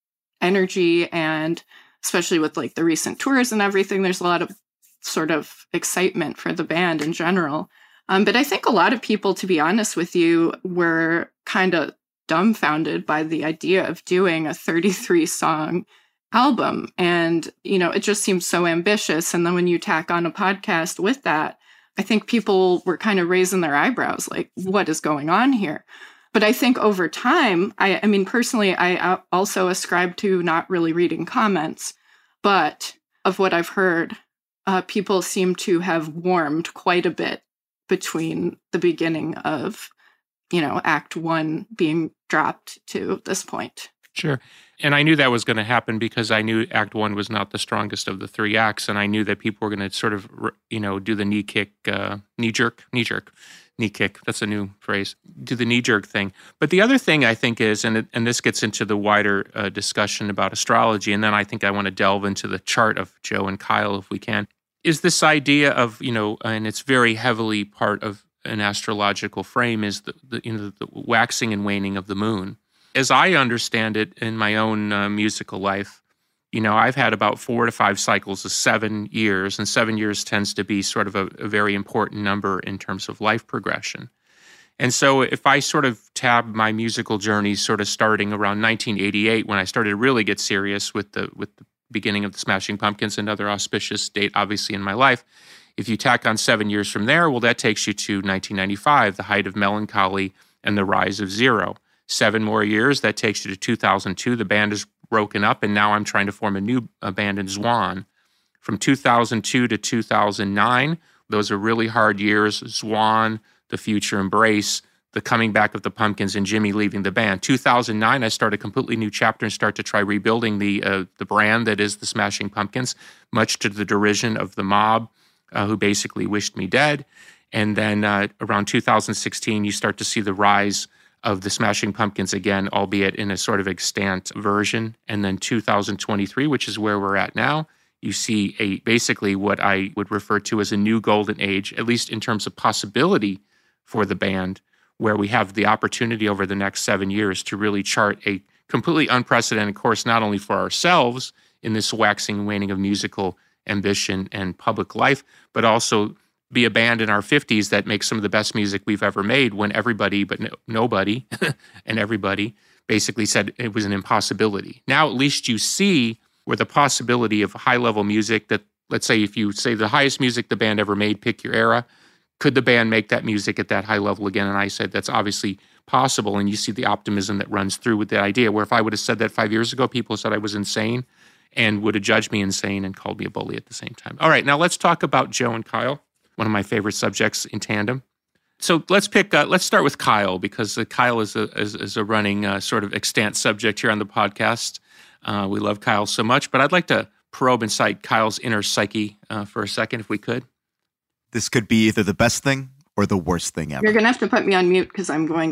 energy, and especially with like the recent tours and everything, there's a lot of sort of excitement for the band in general. Um, but I think a lot of people, to be honest with you, were kind of dumbfounded by the idea of doing a thirty-three song album. And, you know, it just seems so ambitious. And then when you tack on a podcast with that, I think people were kind of raising their eyebrows, like, what is going on here? But I think over time, I, I mean, personally, I also ascribe to not really reading comments, but of what I've heard, uh, people seem to have warmed quite a bit between the beginning of, you know, act one being dropped to this point. Sure. And I knew that was going to happen because I knew act one was not the strongest of the three acts. And I knew that people were going to sort of, you know, do the knee kick, uh, knee jerk, knee jerk, knee kick. That's a new phrase. Do the knee jerk thing. But the other thing I think is, and, it, and this gets into the wider uh, discussion about astrology, and then I think I want to delve into the chart of Joe and Kyle if we can, is this idea of, you know, and it's very heavily part of an astrological frame, is the, the you know the waxing and waning of the moon. As I understand it in my own uh, musical life, you know, I've had about four to five cycles of seven years, and seven years tends to be sort of a, a very important number in terms of life progression. And so if I sort of tab my musical journey sort of starting around nineteen eighty-eight, when I started to really get serious with the with the beginning of the Smashing Pumpkins, another auspicious date, obviously, in my life, if you tack on seven years from there, well, that takes you to nineteen ninety-five, the height of melancholy and the rise of Zero. Seven more years, that takes you to two thousand two. The band is broken up, and now I'm trying to form a new uh, band in Zwan. From two thousand two to two thousand nine, those are really hard years. Zwan, The Future Embrace, the coming back of the Pumpkins, and Jimmy leaving the band. two thousand nine, I start a completely new chapter and start to try rebuilding the uh, the brand that is the Smashing Pumpkins, much to the derision of the mob, uh, who basically wished me dead. And then uh, around two thousand sixteen, you start to see the rise of the Smashing Pumpkins again, albeit in a sort of extant version. And then two thousand twenty-three, which is where we're at now, you see a basically what I would refer to as a new golden age, at least in terms of possibility for the band, where we have the opportunity over the next seven years to really chart a completely unprecedented course, not only for ourselves in this waxing and waning of musical ambition and public life, but also be a band in our fifties that makes some of the best music we've ever made, when everybody but no, nobody and everybody basically said it was an impossibility. Now at least you see where the possibility of high-level music that, let's say if you say the highest music the band ever made, pick your era, could the band make that music at that high level again? And I said that's obviously possible, and you see the optimism that runs through with that idea, where if I would have said that five years ago, people said I was insane and would have judged me insane and called me a bully at the same time. All right, now let's talk about Joe and Kyle, one of my favorite subjects in tandem. So let's pick. Uh, let's start with Kyle, because uh, Kyle is a is, is a running uh, sort of extant subject here on the podcast. Uh, we love Kyle so much, but I'd like to probe inside Kyle's inner psyche uh, for a second, if we could. This could be either the best thing or the worst thing ever. You're going to have to put me on mute because I'm going to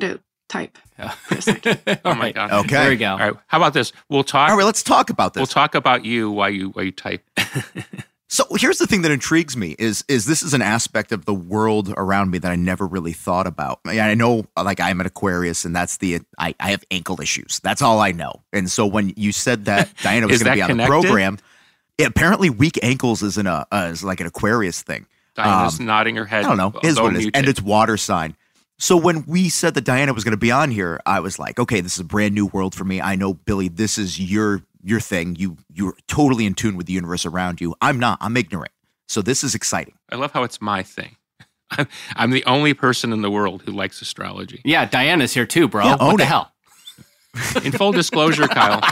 type. Yeah. Oh my God. Okay. There we go. All right. How about this? We'll talk. All right, let's talk about this. We'll talk about you while you while you type. So here's the thing that intrigues me is is this is an aspect of the world around me that I never really thought about. I, I know, like, I'm an Aquarius, and that's the I, I have ankle issues. That's all I know. And so when you said that Diana was going to be on connected? the program, it, apparently weak ankles is an uh, uh, is like an Aquarius thing. Diana's Um, nodding her head. I don't know. It is Go what it is, mute and it. it's water sign. So when we said that Diana was going to be on here, I was like, okay, this is a brand new world for me. I know, Billy, this is your your thing. You you're totally in tune with the universe around you. I'm not. I'm ignorant. So this is exciting. I love how it's my thing. I'm, I'm the only person in the world who likes astrology. Yeah, Diana's here too, bro. Yeah, what own the it. hell? In full disclosure, Kyle,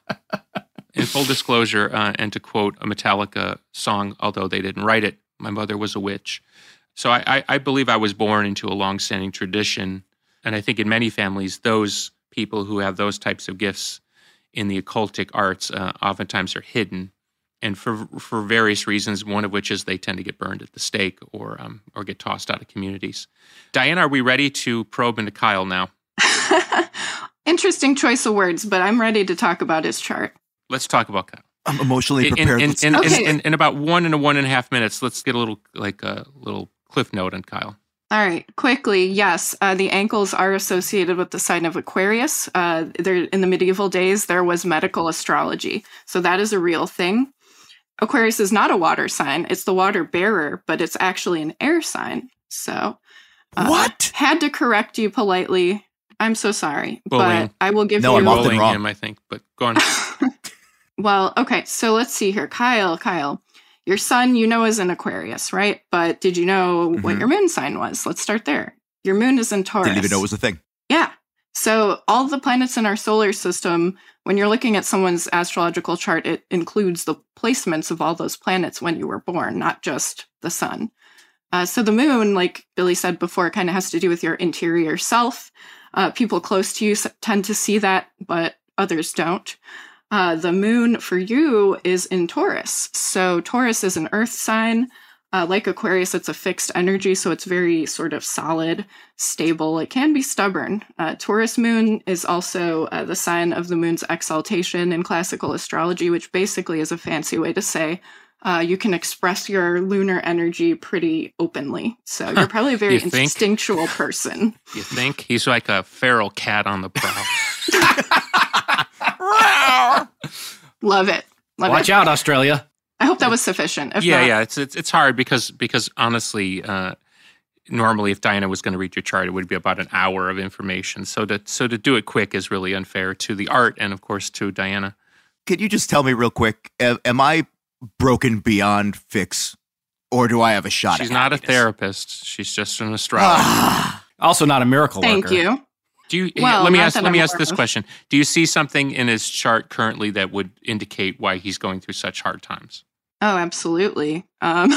in full disclosure, uh, and to quote a Metallica song, although they didn't write it, my mother was a witch. So I, I, I believe I was born into a long-standing tradition. And I think in many families, those people who have those types of gifts in the occultic arts uh, oftentimes are hidden. And for for various reasons, one of which is they tend to get burned at the stake or um, or get tossed out of communities. Diana, are we ready to probe into Kyle now? Interesting choice of words, but I'm ready to talk about his chart. Let's talk about Kyle. I'm emotionally In, prepared. in, Let's- in, in, Okay. in, in about one and a one and a half minutes, let's get a little like a little cliff note on Kyle. All right, quickly, yes, uh, the ankles are associated with the sign of Aquarius. Uh, there, in the medieval days, there was medical astrology, so that is a real thing. Aquarius is not a water sign; it's the water bearer, but it's actually an air sign. So, uh, What? Had to correct you politely. I'm so sorry, Bullying. but I will give No, you. I'm often Bullying wrong. him, I think, but go on. Well, okay, so let's see here, Kyle. Kyle, your sun, you know, is an Aquarius, right? But did you know what Mhm. your moon sign was? Let's start there. Your moon is in Taurus. Didn't even know it was a thing. Yeah. So all the planets in our solar system, when you're looking at someone's astrological chart, it includes the placements of all those planets when you were born, not just the sun. Uh, so the moon, like Billy said before, kind of has to do with your interior self. Uh, people close to you s- tend to see that, but others don't. Uh, the moon for you is in Taurus. So Taurus is an earth sign. Uh, like Aquarius, it's a fixed energy, so it's very sort of solid, stable. It can be stubborn. Uh, Taurus moon is also uh, the sign of the moon's exaltation in classical astrology, which basically is a fancy way to say uh, you can express your lunar energy pretty openly. So you're probably a very You think? instinctual person. You think he's like a feral cat on the prowl? Love it. Love Watch it. out, Australia. I hope that was sufficient. If yeah, not, yeah. It's it's it's hard because because honestly, uh, normally if Diana was going to read your chart, it would be about an hour of information. So to so to do it quick is really unfair to the art and of course to Diana. Could you just tell me real quick, am, am I broken beyond fix, or do I have a shot She's at not a happiness? therapist. She's just an astrologer. Also not a miracle thank worker. you. Do you? Well, let me not ask. that Let me I'm ask aware this of. question. Do you see something in his chart currently that would indicate why he's going through such hard times? Oh, absolutely. Um,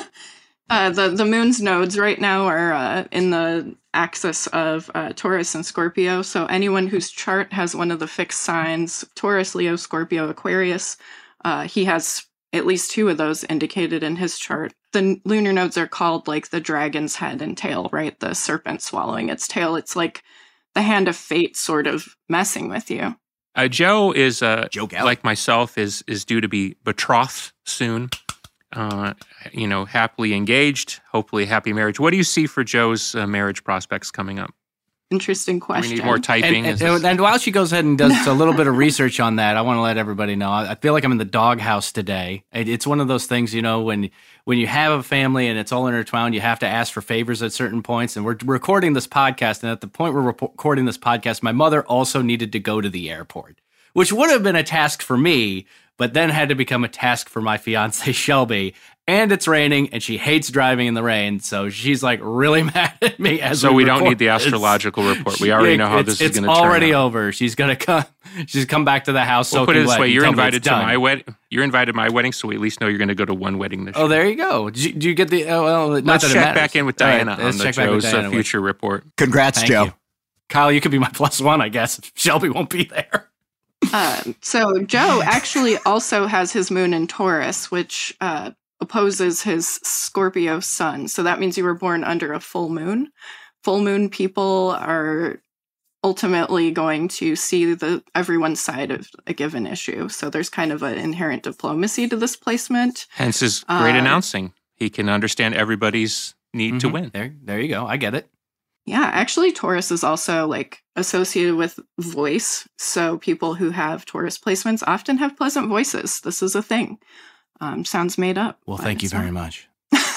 uh, the the moon's nodes right now are uh, in the axis of uh, Taurus and Scorpio. So anyone whose chart has one of the fixed signs, Taurus, Leo, Scorpio, Aquarius, uh, he has at least two of those indicated in his chart. The n- lunar nodes are called like the dragon's head and tail, right? The serpent swallowing its tail. It's like the hand of fate sort of messing with you. Uh, Joe is uh, Joe Galli. like myself is is due to be betrothed soon. Uh, you know, happily engaged, hopefully a happy marriage. What do you see for Joe's uh, marriage prospects coming up? Interesting Do question. we need more typing? And, Is and, this- and while she goes ahead and does a little bit of research on that, I want to let everybody know. I I feel like I'm in the doghouse today. It, it's one of those things, you know, when when you have a family and it's all intertwined, you have to ask for favors at certain points. And we're recording this podcast, and at the point we're rep- recording this podcast, my mother also needed to go to the airport, which would have been a task for me, but then had to become a task for my fiance Shelby. And it's raining, and she hates driving in the rain, so she's like really mad at me. As so we don't record need the this. astrological report. We already know how It's- this is it's going to turn already out. over. She's gonna come. She's come back to the house. We'll put soaking it this wet way: and you're tell me invited it's to done. my wedding. You're invited to my wedding, so we at least know you're going to go to one wedding this year. Oh, there you go. Do you, do you get the? Oh, well, not Let's that it check matters. back in with All right, Diana let's on the check back with Joe's Diana. uh, future report. Congrats, Thank Joe. you. Kyle, you could be my plus one, I guess. If Shelby won't be there. Uh, so Joe actually also has his moon in Taurus, which uh, opposes his Scorpio sun. So that means you were born under a full moon. Full moon people are ultimately going to see the everyone's side of a given issue. So there's kind of an inherent diplomacy to this placement. Hence his great Um, announcing. He can understand everybody's need to Mhm. win. There, there you go. I get it. Yeah, actually, Taurus is also like associated with voice. So people who have Taurus placements often have pleasant voices. This is a thing. Um, sounds made up. Well, but thank you it's very not. much.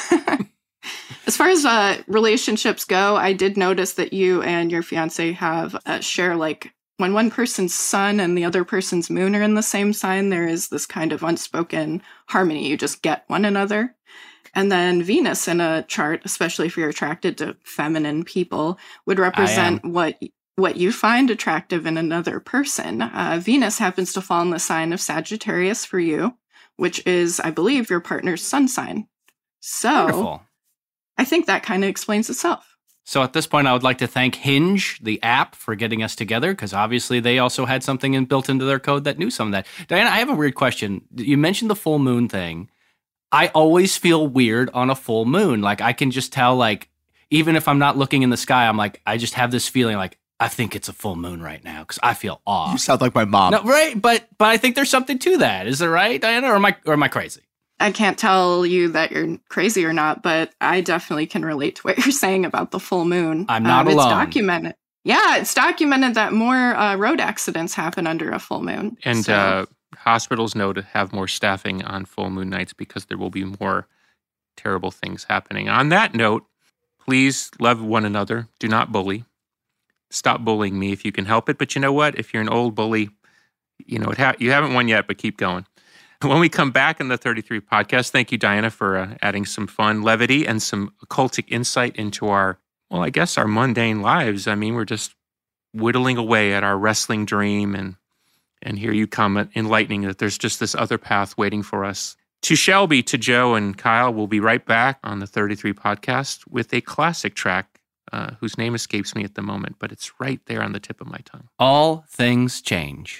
As far as uh, relationships go, I did notice that you and your fiance have uh, share like when one person's sun and the other person's moon are in the same sign, there is this kind of unspoken harmony. You just get one another. And then Venus in a chart, especially if you're attracted to feminine people, would represent what what you find attractive in another person. Uh, Venus happens to fall in the sign of Sagittarius for you, which is, I believe, your partner's sun sign. So Wonderful. I think that kind of explains itself. So at this point, I would like to thank Hinge, the app, for getting us together, because obviously they also had something in, built into their code that knew some of that. Diana, I have a weird question. You mentioned the full moon thing. I always feel weird on a full moon. Like, I can just tell, like, even if I'm not looking in the sky, I'm like, I just have this feeling like, I think it's a full moon right now, because I feel off. You sound like my mom. No, right? But but I think there's something to that. Is it right, Diana, or am I, or am I crazy? I can't tell you that you're crazy or not, but I definitely can relate to what you're saying about the full moon. I'm not um, alone. It's documented. Yeah, it's documented that more uh, road accidents happen under a full moon. And So- uh, hospitals know to have more staffing on full moon nights because there will be more terrible things happening. On that note, please love one another. Do not bully. Stop bullying me if you can help it. But you know what? If you're an old bully, you know it ha- you haven't won yet, but keep going. When we come back in the thirty-three podcast, thank you, Diana, for uh, adding some fun, levity, and some occultic insight into our, well, I guess our mundane lives. I mean, we're just whittling away at our wrestling dream, and and here you come enlightening that there's just this other path waiting for us. To Shelby, to Joe, and Kyle, we'll be right back on the thirty-three podcast with a classic track uh, whose name escapes me at the moment, but it's right there on the tip of my tongue. All things change.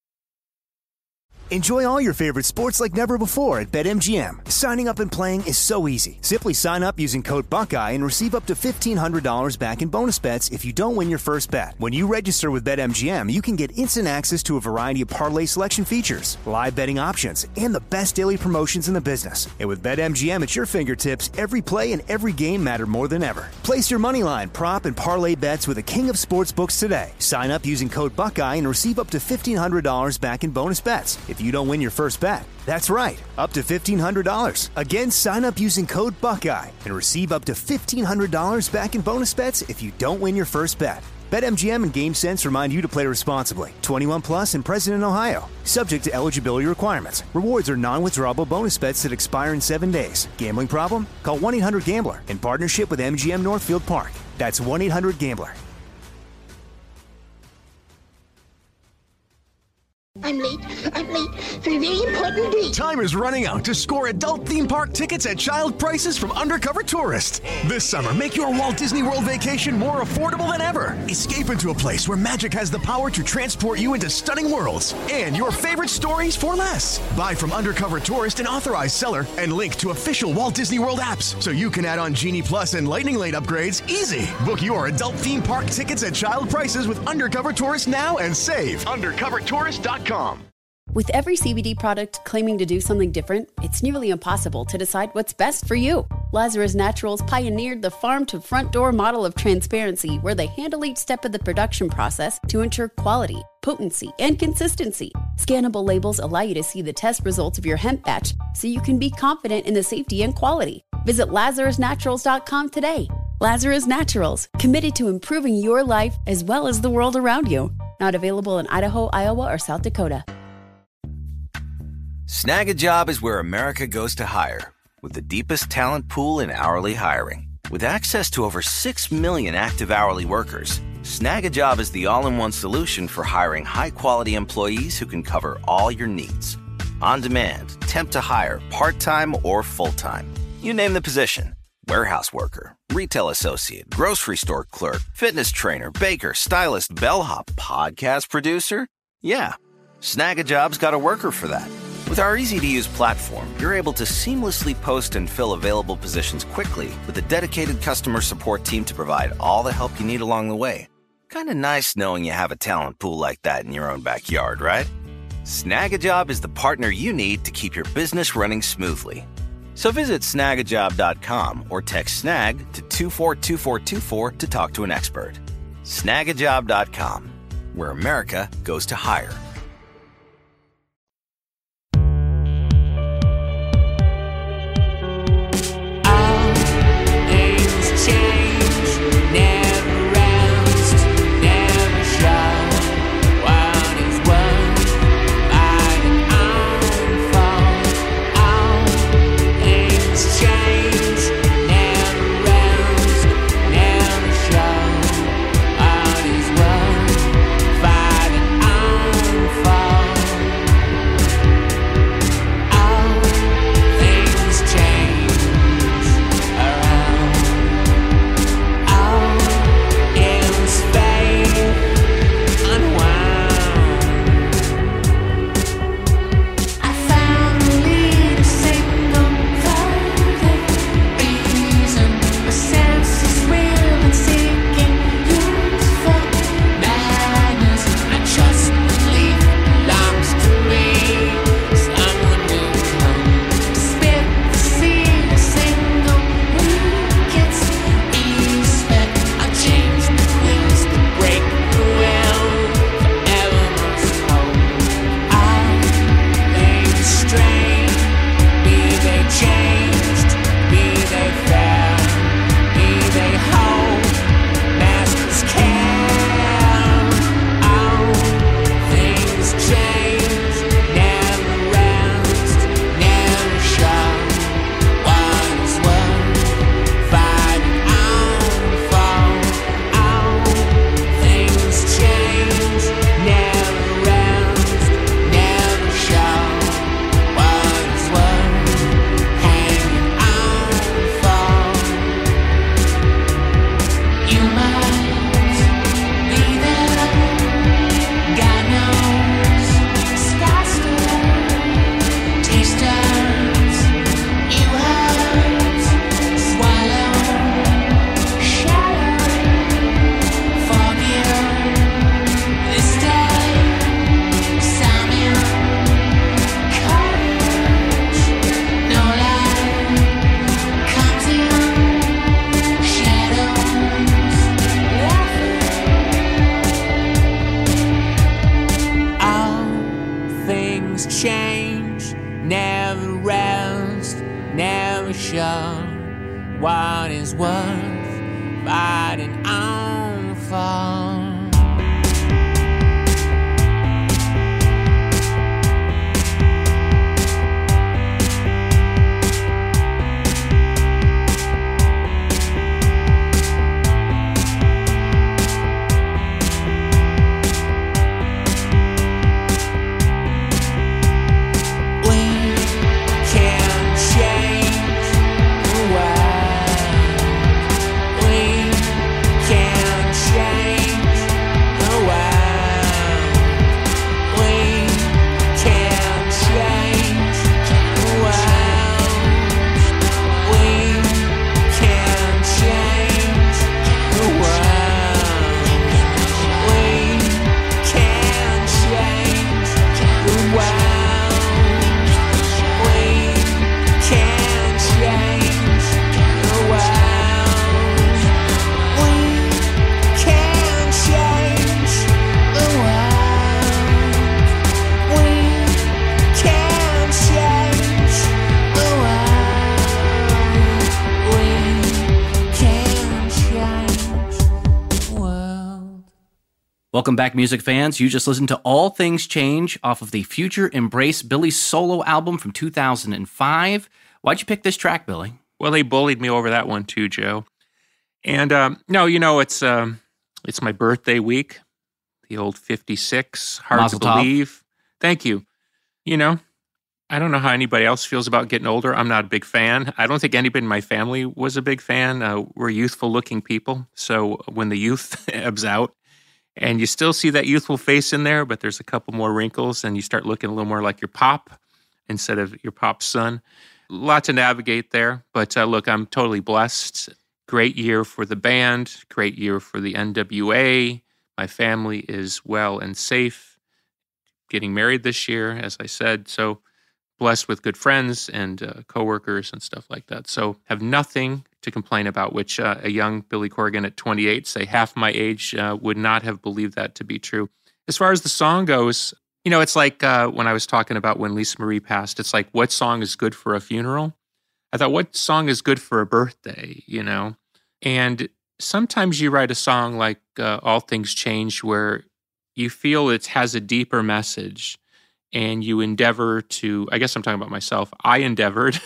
Enjoy all your favorite sports like never before at BetMGM. Signing up and playing is so easy. Simply sign up using code Buckeye and receive up to fifteen hundred dollars back in bonus bets if you don't win your first bet. When you register with BetMGM, you can get instant access to a variety of parlay selection features, live betting options, and the best daily promotions in the business. And with BetMGM at your fingertips, every play and every game matter more than ever. Place your moneyline, prop, and parlay bets with the king of sportsbooks today. Sign up using code Buckeye and receive up to fifteen hundred dollars back in bonus bets if you don't win your first bet. That's right, up to fifteen hundred dollars. Again, sign up using code Buckeye and receive up to fifteen hundred dollars back in bonus bets if you don't win your first bet. BetMGM and GameSense remind you to play responsibly. twenty-one plus and present in Ohio. Subject to eligibility requirements. Rewards are non-withdrawable bonus bets that expire in seven days. Gambling problem? Call one eight hundred gambler in partnership with M G M Northfield Park. That's one eight hundred gambler. I'm late. I'm late for a very important date. Time is running out to score adult theme park tickets at child prices from Undercover Tourist. This summer, make your Walt Disney World vacation more affordable than ever. Escape into a place where magic has the power to transport you into stunning worlds and your favorite stories for less. Buy from Undercover Tourist, an authorized seller, and link to official Walt Disney World apps so you can add on Genie Plus and Lightning Lane upgrades easy. Book your adult theme park tickets at child prices with Undercover Tourist now and save. undercover tourist dot com. With every C B D product claiming to do something different, it's nearly impossible to decide what's best for you. Lazarus Naturals pioneered the farm-to-front-door model of transparency, where they handle each step of the production process to ensure quality, potency, and consistency. Scannable labels allow you to see the test results of your hemp batch, so you can be confident in the safety and quality. Visit lazarus naturals dot com today. Lazarus Naturals, committed to improving your life as well as the world around you. Not available in Idaho, Iowa, or South Dakota. Snag a Job is where America goes to hire, with the deepest talent pool in hourly hiring. With access to over six million active hourly workers, Snag a Job is the all-in-one solution for hiring high-quality employees who can cover all your needs. On demand, temp to hire, part-time or full-time. You name the position. Warehouse worker, retail associate, grocery store clerk, fitness trainer, baker, stylist, bellhop, podcast producer. Yeah, Snag a Job's got a worker for that. With our easy-to-use platform, you're able to seamlessly post and fill available positions quickly with a dedicated customer support team to provide all the help you need along the way. Kind of nice knowing you have a talent pool like that in your own backyard, right? Snag a Job is the partner you need to keep your business running smoothly. So visit snag a job dot com or text snag to two four two four two four to talk to an expert. snag a job dot com, where America goes to hire. What is worth fighting on for? Welcome back, music fans. You just listened to All Things Change off of the Future Embrace Billy solo album from two thousand five. Why'd you pick this track, Billy? Well, they bullied me over that one too, Joe. And um, no, you know, it's um, it's my birthday week. The old fifty-six, hard Mazel to believe. Thank you. You know, I don't know how anybody else feels about getting older. I'm not a big fan. I don't think anybody in my family was a big fan. Uh, we're youthful-looking people. So when the youth ebbs out, and you still see that youthful face in there, but there's a couple more wrinkles, and you start looking a little more like your pop instead of your pop's son. A lot to navigate there, but uh, look, I'm totally blessed. Great year for the band, great year for the N W A, My family is well and safe. Getting married this year, as I said. So blessed with good friends and uh, coworkers and stuff like that. So have nothing to complain about, which uh, a young Billy Corgan at twenty-eight, say half my age, uh, would not have believed that to be true. As far as the song goes, you know, it's like uh, when I was talking about when Lisa Marie passed, it's like, what song is good for a funeral? I thought, what song is good for a birthday, you know? And sometimes you write a song like uh, All Things Change where you feel it has a deeper message and you endeavor to, I guess I'm talking about myself, I endeavored.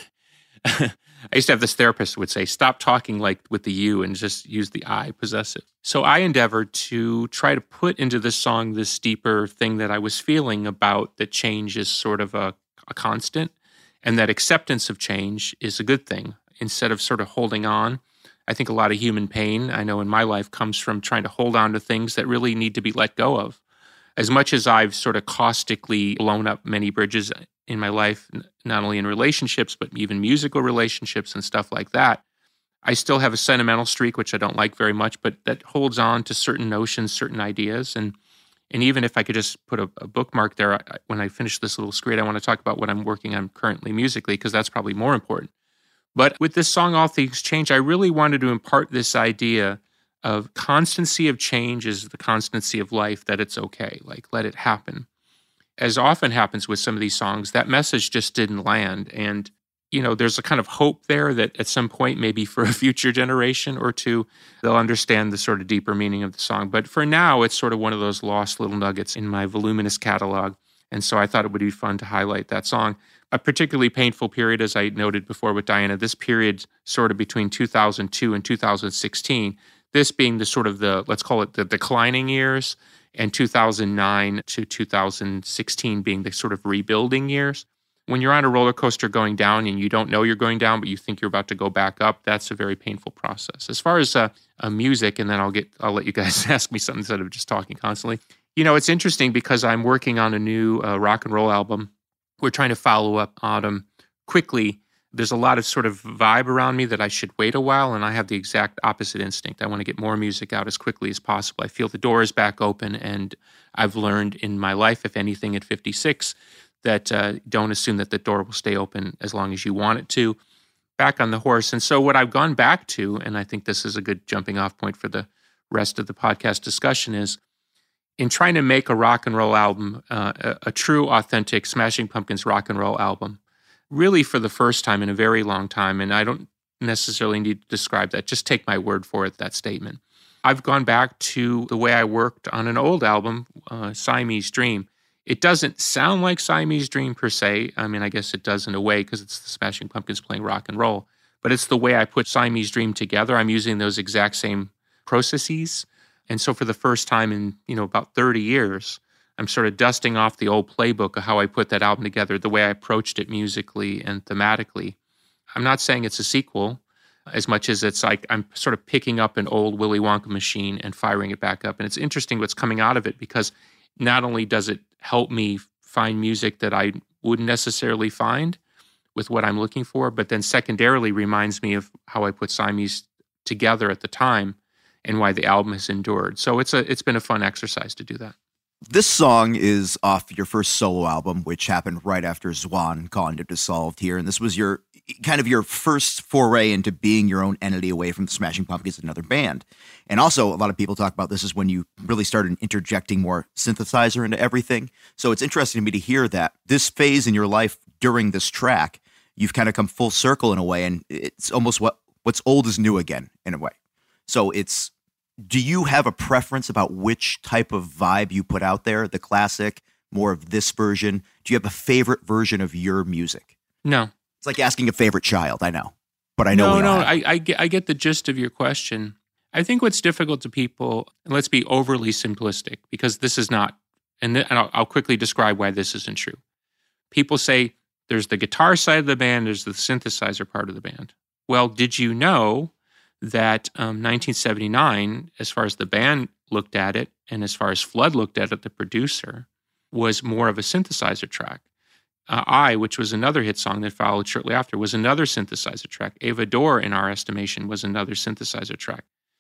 I used to have this therapist who would say, stop talking like with the you and just use the I, possessive. So I endeavored to try to put into this song this deeper thing that I was feeling about that change is sort of a, a constant and that acceptance of change is a good thing instead of sort of holding on. I think a lot of human pain, I know in my life, comes from trying to hold on to things that really need to be let go of. As much as I've sort of caustically blown up many bridges in my life, not only in relationships, but even musical relationships and stuff like that, I still have a sentimental streak, which I don't like very much, but that holds on to certain notions, certain ideas. And and even if I could just put a, a bookmark there, I, when I finish this little screed, I want to talk about what I'm working on currently musically, because that's probably more important. But with this song, All Things Change, I really wanted to impart this idea of constancy of change is the constancy of life, that it's okay, like let it happen. As often happens with some of these songs, that message just didn't land. And, you know, there's a kind of hope there that at some point, maybe for a future generation or two, they'll understand the sort of deeper meaning of the song. But for now, it's sort of one of those lost little nuggets in my voluminous catalog. And so I thought it would be fun to highlight that song. A particularly painful period, as I noted before with Diana, this period sort of between two thousand two and two thousand sixteen, this being the sort of the, let's call it the declining years, and two thousand nine to two thousand sixteen being the sort of rebuilding years. When you're on a roller coaster going down and you don't know you're going down, but you think you're about to go back up, that's a very painful process. As far as uh, uh, music, and then I'll get, I'll let you guys ask me something instead of just talking constantly. You know, it's interesting because I'm working on a new uh, rock and roll album. We're trying to follow up Autumn quickly. There's a lot of sort of vibe around me that I should wait a while, and I have the exact opposite instinct. I want to get more music out as quickly as possible. I feel the door is back open, and I've learned in my life, if anything, at fifty-six, that uh, don't assume that the door will stay open as long as you want it to. Back on the horse. And so what I've gone back to, and I think this is a good jumping off point for the rest of the podcast discussion, is in trying to make a rock and roll album, uh, a, a true, authentic Smashing Pumpkins rock and roll album, really for the first time in a very long time, and I don't necessarily need to describe that. Just take my word for it, that statement. I've gone back to the way I worked on an old album, uh, Siamese Dream. It doesn't sound like Siamese Dream per se. I mean, I guess it does in a way because it's the Smashing Pumpkins playing rock and roll, but it's the way I put Siamese Dream together. I'm using those exact same processes. And so for the first time in, you know, about thirty years, I'm sort of dusting off the old playbook of how I put that album together, the way I approached it musically and thematically. I'm not saying it's a sequel as much as it's like I'm sort of picking up an old Willy Wonka machine and firing it back up. And it's interesting what's coming out of it because not only does it help me find music that I wouldn't necessarily find with what I'm looking for, but then secondarily reminds me of how I put Siamese together at the time and why the album has endured. So it's a it's been a fun exercise to do that. This song is off your first solo album, which happened right after Zwan gone to Dissolved here. And this was your kind of your first foray into being your own entity away from the Smashing Pumpkins, another band. And also, a lot of people talk about this is when you really started interjecting more synthesizer into everything. So it's interesting to me to hear that this phase in your life during this track, you've kind of come full circle in a way. And it's almost what what's old is new again in a way. So it's, do you have a preference about which type of vibe you put out there? The classic, more of this version? Do you have a favorite version of your music? No. It's like asking a favorite child, I know. But I know No, we no, all have. I, I, get, I get the gist of your question. I think what's difficult to people, and let's be overly simplistic, because this is not, and, th- and I'll, I'll quickly describe why this isn't true. People say there's the guitar side of the band, there's the synthesizer part of the band. Well, did you know that um, nineteen seventy-nine, as far as the band looked at it, and as far as Flood looked at it, the producer, was more of a synthesizer track. Uh, I, which was another hit song that followed shortly after, was another synthesizer track. Ava Dore, in our estimation, was another synthesizer track.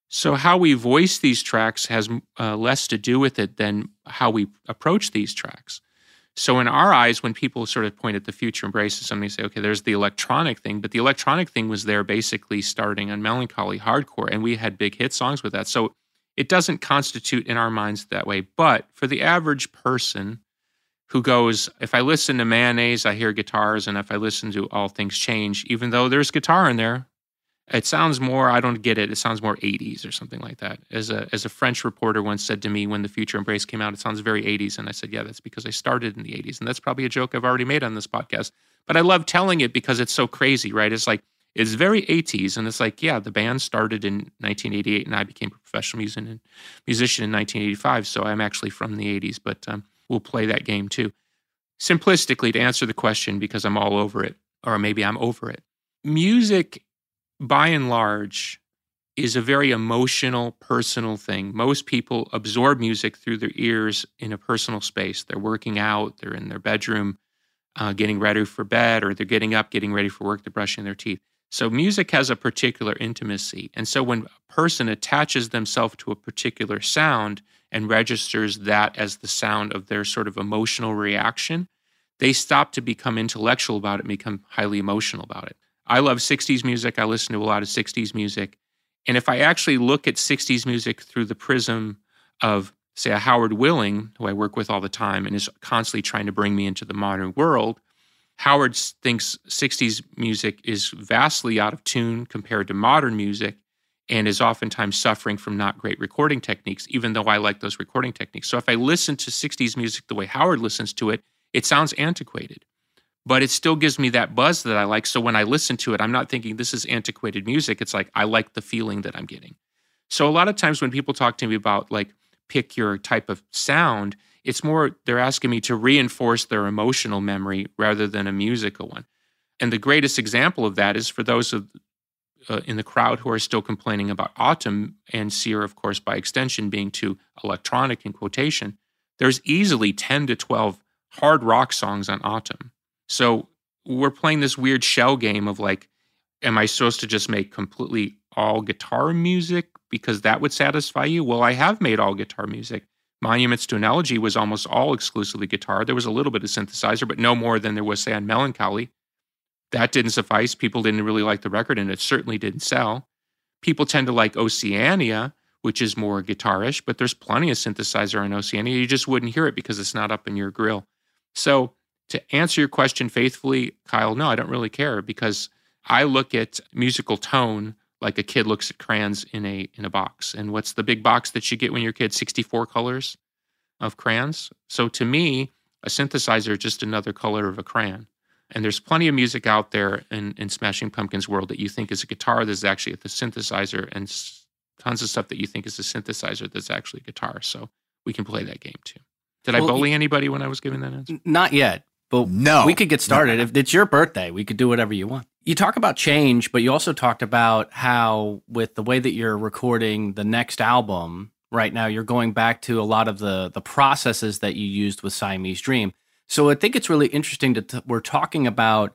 So how we voice these tracks has uh, less to do with it than how we approach these tracks. So in our eyes, when people sort of point at the Future Embraces something, they say, okay, there's the electronic thing, but the electronic thing was there basically starting on Melancholy Hardcore, and we had big hit songs with that. So it doesn't constitute in our minds that way. But for the average person who goes, if I listen to Mayonnaise, I hear guitars, and if I listen to All Things Change, even though there's guitar in there, it sounds more, I don't get it, it sounds more eighties or something like that. As a as a French reporter once said to me when The Future Embrace came out, it sounds very eighties. And I said, yeah, that's because I started in the eighties. And that's probably a joke I've already made on this podcast. But I love telling it because it's so crazy, right? It's like, it's very eighties. And it's like, yeah, the band started in nineteen eighty-eight and I became a professional musician, musician in nineteen eighty-five. So I'm actually from the eighties, but um, we'll play that game too. Simplistically, to answer the question, because I'm all over it, or maybe I'm over it, music by and large, is a very emotional, personal thing. Most people absorb music through their ears in a personal space. They're working out, they're in their bedroom, uh, getting ready for bed, or they're getting up, getting ready for work, they're brushing their teeth. So music has a particular intimacy. And so when a person attaches themselves to a particular sound and registers that as the sound of their sort of emotional reaction, they stop to become intellectual about it and become highly emotional about it. I love sixties music. I listen to a lot of sixties music. And if I actually look at sixties music through the prism of, say, a Howard Willing, who I work with all the time and is constantly trying to bring me into the modern world, Howard thinks sixties music is vastly out of tune compared to modern music and is oftentimes suffering from not great recording techniques, even though I like those recording techniques. So if I listen to sixties music the way Howard listens to it, it sounds antiquated. But it still gives me that buzz that I like. So when I listen to it, I'm not thinking this is antiquated music. It's like, I like the feeling that I'm getting. So a lot of times when people talk to me about like, pick your type of sound, it's more, they're asking me to reinforce their emotional memory rather than a musical one. And the greatest example of that is for those of, uh, in the crowd who are still complaining about Autumn and Sear, of course, by extension being too electronic in quotation, there's easily ten to twelve hard rock songs on Autumn. So we're playing this weird shell game of like, am I supposed to just make completely all guitar music because that would satisfy you? Well, I have made all guitar music. Monuments to an Elegy was almost all exclusively guitar. There was a little bit of synthesizer, but no more than there was, say, on Melancholy. That didn't suffice. People didn't really like the record, and it certainly didn't sell. People tend to like Oceania, which is more guitarish, but there's plenty of synthesizer on Oceania. You just wouldn't hear it because it's not up in your grill. So to answer your question faithfully, Kyle, no, I don't really care because I look at musical tone like a kid looks at crayons in a in a box. And what's the big box that you get when you're a kid? sixty-four colors of crayons. So to me, a synthesizer is just another color of a crayon. And there's plenty of music out there in, in Smashing Pumpkins world that you think is a guitar that's actually at the synthesizer, and tons of stuff that you think is a synthesizer that's actually a guitar. So we can play that game too. Did well, I bully anybody when I was giving that answer? Not yet. But no, we could get started. No. If it's your birthday, we could do whatever you want. You talk about change, but you also talked about how with the way that you're recording the next album right now, you're going back to a lot of the the processes that you used with Siamese Dream. So I think it's really interesting that t- we're talking about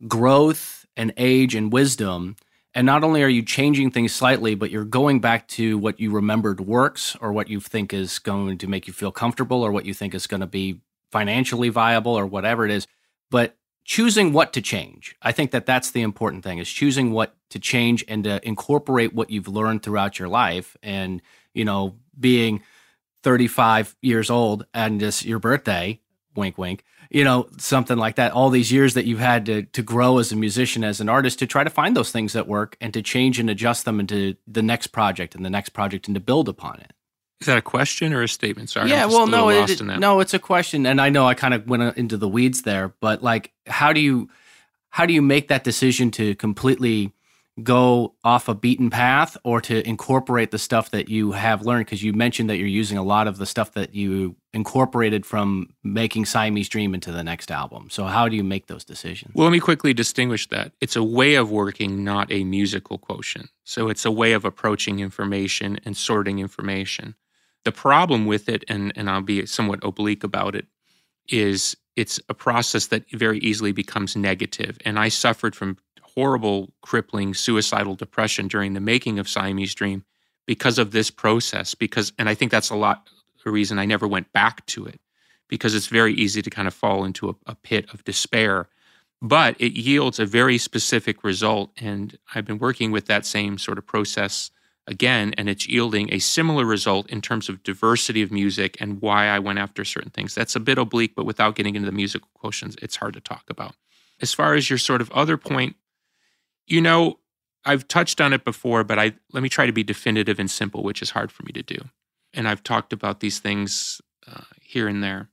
growth and age and wisdom. And not only are you changing things slightly, but you're going back to what you remembered works or what you think is going to make you feel comfortable or what you think is going to be financially viable or whatever it is, but choosing what to change. I think that that's the important thing, is choosing what to change and to incorporate what you've learned throughout your life. And, you know, being thirty-five years old and just your birthday, wink, wink, you know, something like that, all these years that you've had to to grow as a musician, as an artist, to try to find those things that work and to change and adjust them into the next project and the next project and to build upon it. Is that a question or a statement? Sorry, yeah, I'm just well, a little no, lost it, in that. no, it's a question, and I know I kind of went into the weeds there, but like, how do you, how do you make that decision to completely go off a beaten path or to incorporate the stuff that you have learned? Because you mentioned that you're using a lot of the stuff that you incorporated from making Siamese Dream into the next album. So how do you make those decisions? Well, let me quickly distinguish that. It's a way of working, not a musical quotient. So it's a way of approaching information and sorting information. The problem with it, and, and I'll be somewhat oblique about it, is it's a process that very easily becomes negative. And I suffered from horrible, crippling, suicidal depression during the making of Siamese Dream because of this process, because, and I think that's a lot the reason I never went back to it, because it's very easy to kind of fall into a, a pit of despair. But it yields a very specific result, and I've been working with that same sort of process again, and it's yielding a similar result in terms of diversity of music and why I went after certain things. That's a bit oblique, but without getting into the musical quotients, it's hard to talk about. As far as your sort of other point, you know, I've touched on it before, but I let me try to be definitive and simple, which is hard for me to do. And I've talked about these things uh, here and there.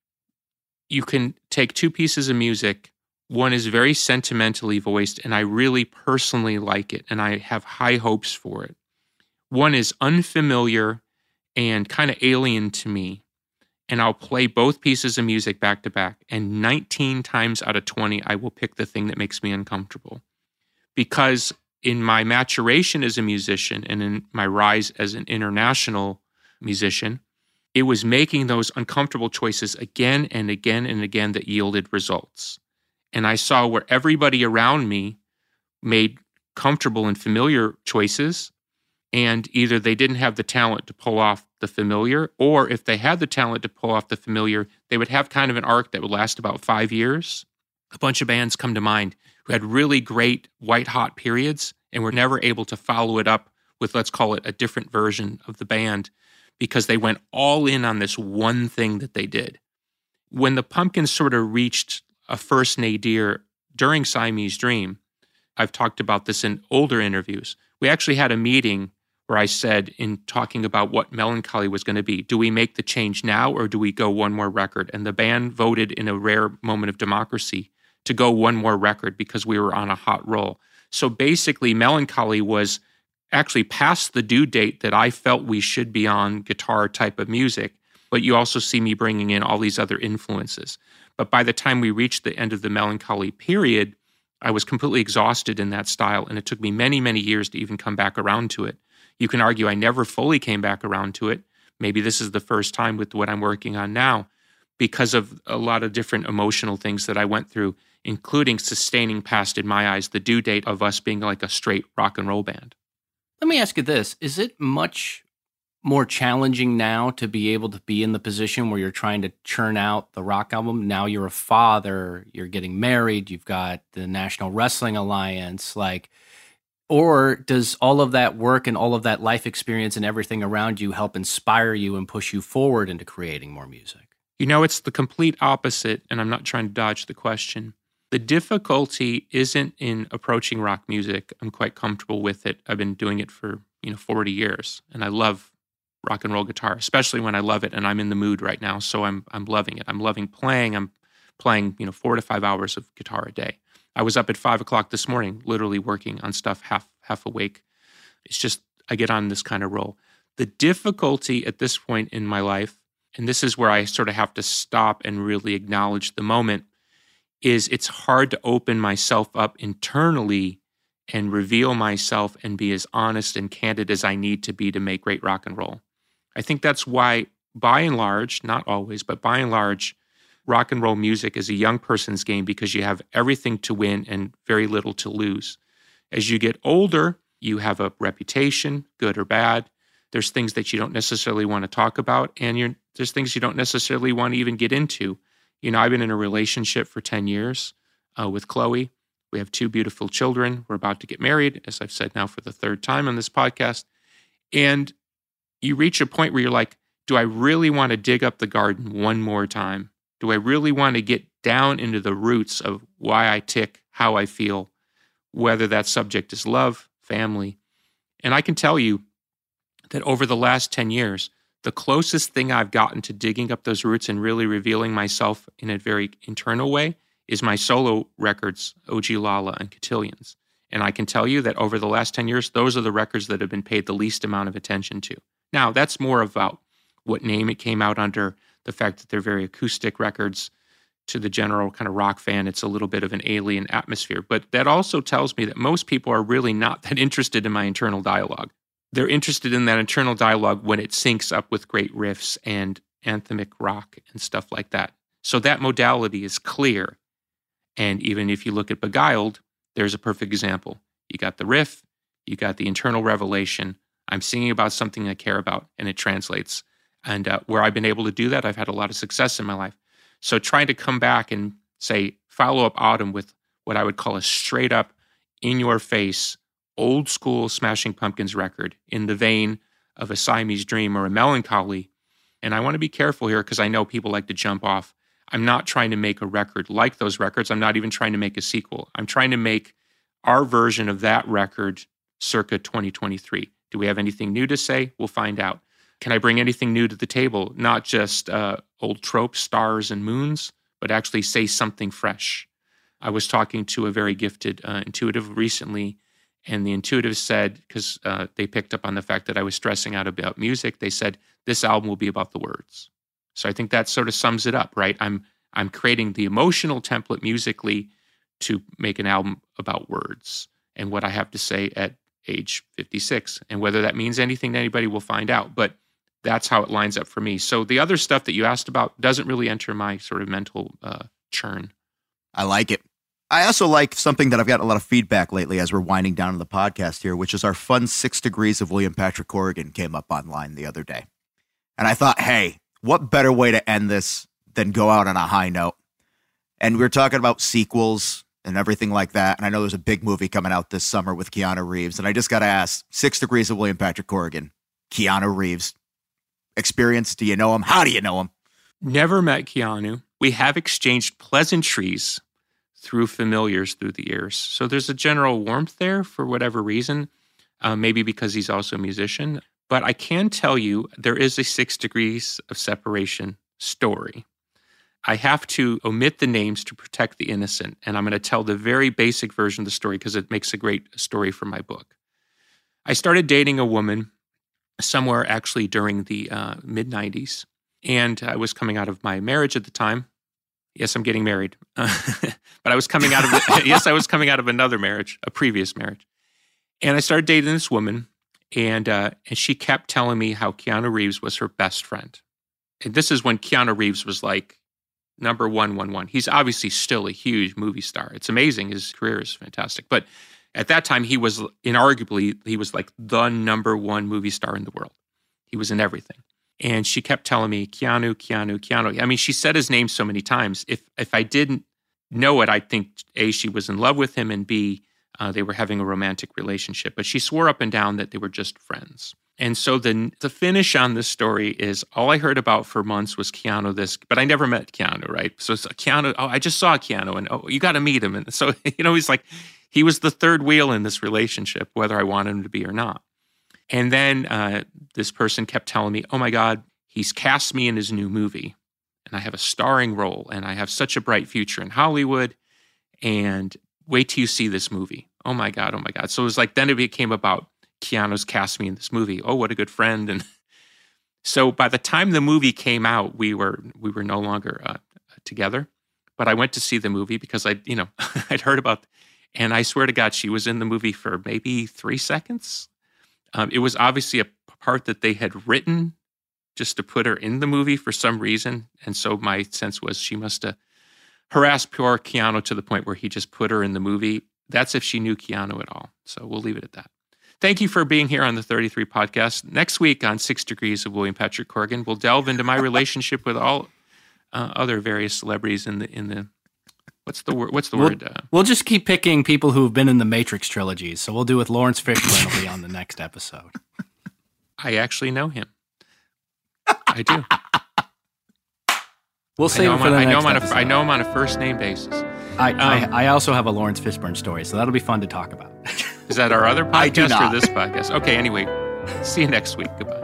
You can take two pieces of music. One is very sentimentally voiced, and I really personally like it, and I have high hopes for it. One is unfamiliar and kind of alien to me, and I'll play both pieces of music back to back, and nineteen times out of twenty, I will pick the thing that makes me uncomfortable. Because in my maturation as a musician and in my rise as an international musician, it was making those uncomfortable choices again and again and again that yielded results. And I saw where everybody around me made comfortable and familiar choices, and either they didn't have the talent to pull off the familiar, or if they had the talent to pull off the familiar, they would have kind of an arc that would last about five years. A bunch of bands come to mind who had really great white-hot periods and were never able to follow it up with, let's call it, a different version of the band because they went all in on this one thing that they did. When the Pumpkins sort of reached a first nadir during Siamese Dream, I've talked about this in older interviews, we actually had a meeting where I said, in talking about what Melancholy was going to be, do we make the change now or do we go one more record? And the band voted in a rare moment of democracy to go one more record because we were on a hot roll. So basically, Melancholy was actually past the due date that I felt we should be on guitar type of music, but you also see me bringing in all these other influences. But by the time we reached the end of the Melancholy period, I was completely exhausted in that style, and it took me many, many years to even come back around to it. You can argue I never fully came back around to it. Maybe this is the first time with what I'm working on now because of a lot of different emotional things that I went through, including sustaining past, in my eyes, the due date of us being like a straight rock and roll band. Let me ask you this. Is it much more challenging now to be able to be in the position where you're trying to churn out the rock album? Now you're a father, you're getting married, you've got the National Wrestling Alliance, like, or does all of that work and all of that life experience and everything around you help inspire you and push you forward into creating more music? You know, it's the complete opposite, and I'm not trying to dodge the question. The difficulty isn't in approaching rock music. I'm quite comfortable with it. I've been doing it for, you know, forty years, and I love rock and roll guitar, especially when I love it and I'm in the mood right now. So I'm I'm loving it. I'm loving playing. I'm playing, you know, four to five hours of guitar a day. I was up at five o'clock this morning, literally working on stuff half half awake. It's just, I get on this kind of roll. The difficulty at this point in my life, and this is where I sort of have to stop and really acknowledge the moment, is it's hard to open myself up internally and reveal myself and be as honest and candid as I need to be to make great rock and roll. I think that's why, by and large, not always, but by and large, rock and roll music is a young person's game because you have everything to win and very little to lose. As you get older, you have a reputation, good or bad. There's things that you don't necessarily want to talk about, and you're, there's things you don't necessarily want to even get into. You know, I've been in a relationship for ten years uh, with Chloe. We have two beautiful children. We're about to get married, as I've said now for the third time on this podcast. And you reach a point where you're like, do I really want to dig up the garden one more time? Do I really want to get down into the roots of why I tick, how I feel, whether that subject is love, family? And I can tell you that over the last ten years, the closest thing I've gotten to digging up those roots and really revealing myself in a very internal way is my solo records, O G Lala and Cotillions. And I can tell you that over the last ten years, those are the records that have been paid the least amount of attention to. Now, that's more about what name it came out under, the fact that they're very acoustic records. To the general kind of rock fan, it's a little bit of an alien atmosphere. But that also tells me that most people are really not that interested in my internal dialogue. They're interested in that internal dialogue when it syncs up with great riffs and anthemic rock and stuff like that. So that modality is clear. And even if you look at Beguiled, there's a perfect example. You got the riff, you got the internal revelation. I'm singing about something I care about, and it translates. And uh, where I've been able to do that, I've had a lot of success in my life. So trying to come back and say, follow up Autumn with what I would call a straight up, in your face, old school Smashing Pumpkins record in the vein of a Siamese Dream or a Melancholy. And I want to be careful here because I know people like to jump off. I'm not trying to make a record like those records. I'm not even trying to make a sequel. I'm trying to make our version of that record circa twenty twenty-three. Do we have anything new to say? We'll find out. Can I bring anything new to the table? Not just uh, old tropes, stars and moons, but actually say something fresh. I was talking to a very gifted uh, intuitive recently, and the intuitive said, because uh, they picked up on the fact that I was stressing out about music, they said, this album will be about the words. So I think that sort of sums it up, right? I'm I'm creating the emotional template musically to make an album about words and what I have to say at age fifty-six. And whether that means anything to anybody, we'll find out. But that's how it lines up for me. So the other stuff that you asked about doesn't really enter my sort of mental uh, churn. I like it. I also like something that I've gotten a lot of feedback lately as we're winding down to the podcast here, which is our fun Six Degrees of William Patrick Corrigan came up online the other day. And I thought, hey, what better way to end this than go out on a high note? And we were talking about sequels and everything like that. And I know there's a big movie coming out this summer with Keanu Reeves. And I just got to ask, Six Degrees of William Patrick Corrigan, Keanu Reeves, experience, do you know him? How do you know him? Never met Keanu. We have exchanged pleasantries through familiars through the years. So there's a general warmth there for whatever reason, uh, maybe because he's also a musician. But I can tell you there is a Six Degrees of Separation story. I have to omit the names to protect the innocent, and I'm going to tell the very basic version of the story because it makes a great story for my book. I started dating a woman somewhere actually during the uh, mid nineties, and I was coming out of my marriage at the time. Yes, I'm getting married. Uh, but I was coming out of, yes, I was coming out of another marriage, a previous marriage. And I started dating this woman, and uh, and she kept telling me how Keanu Reeves was her best friend. And this is when Keanu Reeves was like number one, one, one. He's obviously still a huge movie star. It's amazing. His career is fantastic. But at that time, he was inarguably, he was like the number one movie star in the world. He was in everything. And she kept telling me, Keanu, Keanu, Keanu. I mean, she said his name so many times. If if I didn't know it, I'd think, A, she was in love with him, and B, uh, they were having a romantic relationship. But she swore up and down that they were just friends. And so the, the finish on this story is all I heard about for months was Keanu this, but I never met Keanu, right? So it's Keanu, oh, I just saw Keanu, and oh, you got to meet him. And so, you know, he's like, he was the third wheel in this relationship, whether I wanted him to be or not. And then uh, this person kept telling me, oh my God, he's cast me in his new movie, and I have a starring role, and I have such a bright future in Hollywood, and wait till you see this movie. Oh my God, oh my God. So it was like, then it became about Keanu's cast me in this movie. Oh, what a good friend. And so by the time the movie came out, we were we were no longer uh, together, but I went to see the movie because I, you know, I'd heard about, and I swear to God, she was in the movie for maybe three seconds. Um, it was obviously a part that they had written just to put her in the movie for some reason. And so my sense was she must have harassed poor Keanu to the point where he just put her in the movie. That's if she knew Keanu at all. So we'll leave it at that. Thank you for being here on the thirty-three podcast. Next week on Six Degrees of William Patrick Corrigan, we'll delve into my relationship with all uh, other various celebrities in the, in the, What's the word? What's the we'll, word? Uh, we'll just keep picking people who've been in the Matrix trilogies. So we'll do with Lawrence Fishburne will be on the next episode. I actually know him. I do. We'll save it for the I next know him on a, episode. I know him on a first name basis. I, um, I I also have a Lawrence Fishburne story, so that'll be fun to talk about. Is that our other I do podcast not. or this podcast? Okay, anyway, see you next week. Goodbye.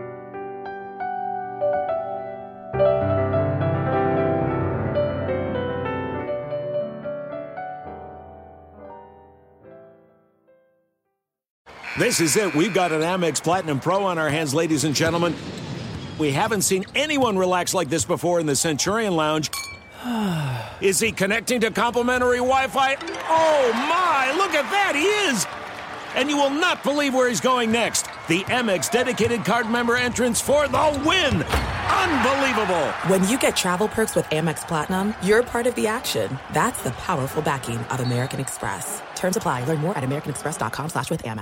This is it. We've got an Amex Platinum Pro on our hands, ladies and gentlemen. We haven't seen anyone relax like this before in the Centurion Lounge. Is he connecting to complimentary Wi-Fi? Oh, my! Look at that! He is! And you will not believe where he's going next. The Amex dedicated card member entrance for the win! Unbelievable! When you get travel perks with Amex Platinum, you're part of the action. That's the powerful backing of American Express. Terms apply. Learn more at americanexpress.com slash with Amex.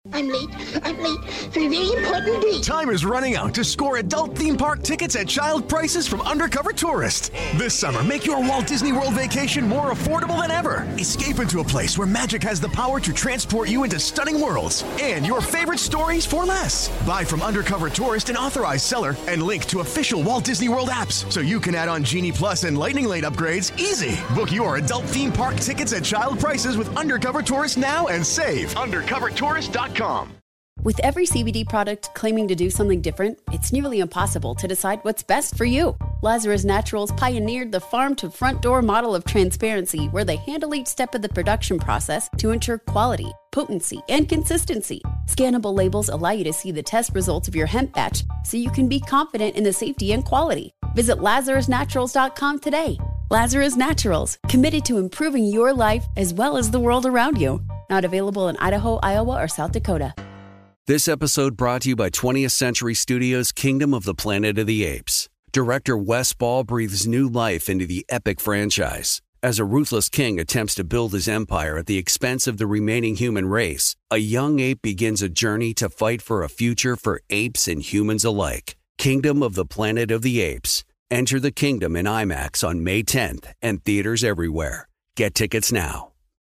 I'm late. I'm late for a very important date. Time is running out to score adult theme park tickets at child prices from Undercover Tourist. This summer, make your Walt Disney World vacation more affordable than ever. Escape into a place where magic has the power to transport you into stunning worlds and your favorite stories for less. Buy from Undercover Tourist, an authorized seller, and link to official Walt Disney World apps so you can add on Genie Plus and Lightning Lane upgrades easy. Book your adult theme park tickets at child prices with Undercover Tourist now and save. undercover tourist dot com. With every C B D product claiming to do something different, it's nearly impossible to decide what's best for you. Lazarus Naturals pioneered the farm-to-front-door model of transparency where they handle each step of the production process to ensure quality, potency, and consistency. Scannable labels allow you to see the test results of your hemp batch so you can be confident in the safety and quality. Visit lazarus naturals dot com today. Lazarus Naturals, committed to improving your life as well as the world around you. Not available in Idaho, Iowa, or South Dakota. This episode brought to you by twentieth Century Studios' Kingdom of the Planet of the Apes. Director Wes Ball breathes new life into the epic franchise. As a ruthless king attempts to build his empire at the expense of the remaining human race, a young ape begins a journey to fight for a future for apes and humans alike. Kingdom of the Planet of the Apes. Enter the kingdom in IMAX on May tenth and theaters everywhere. Get tickets now.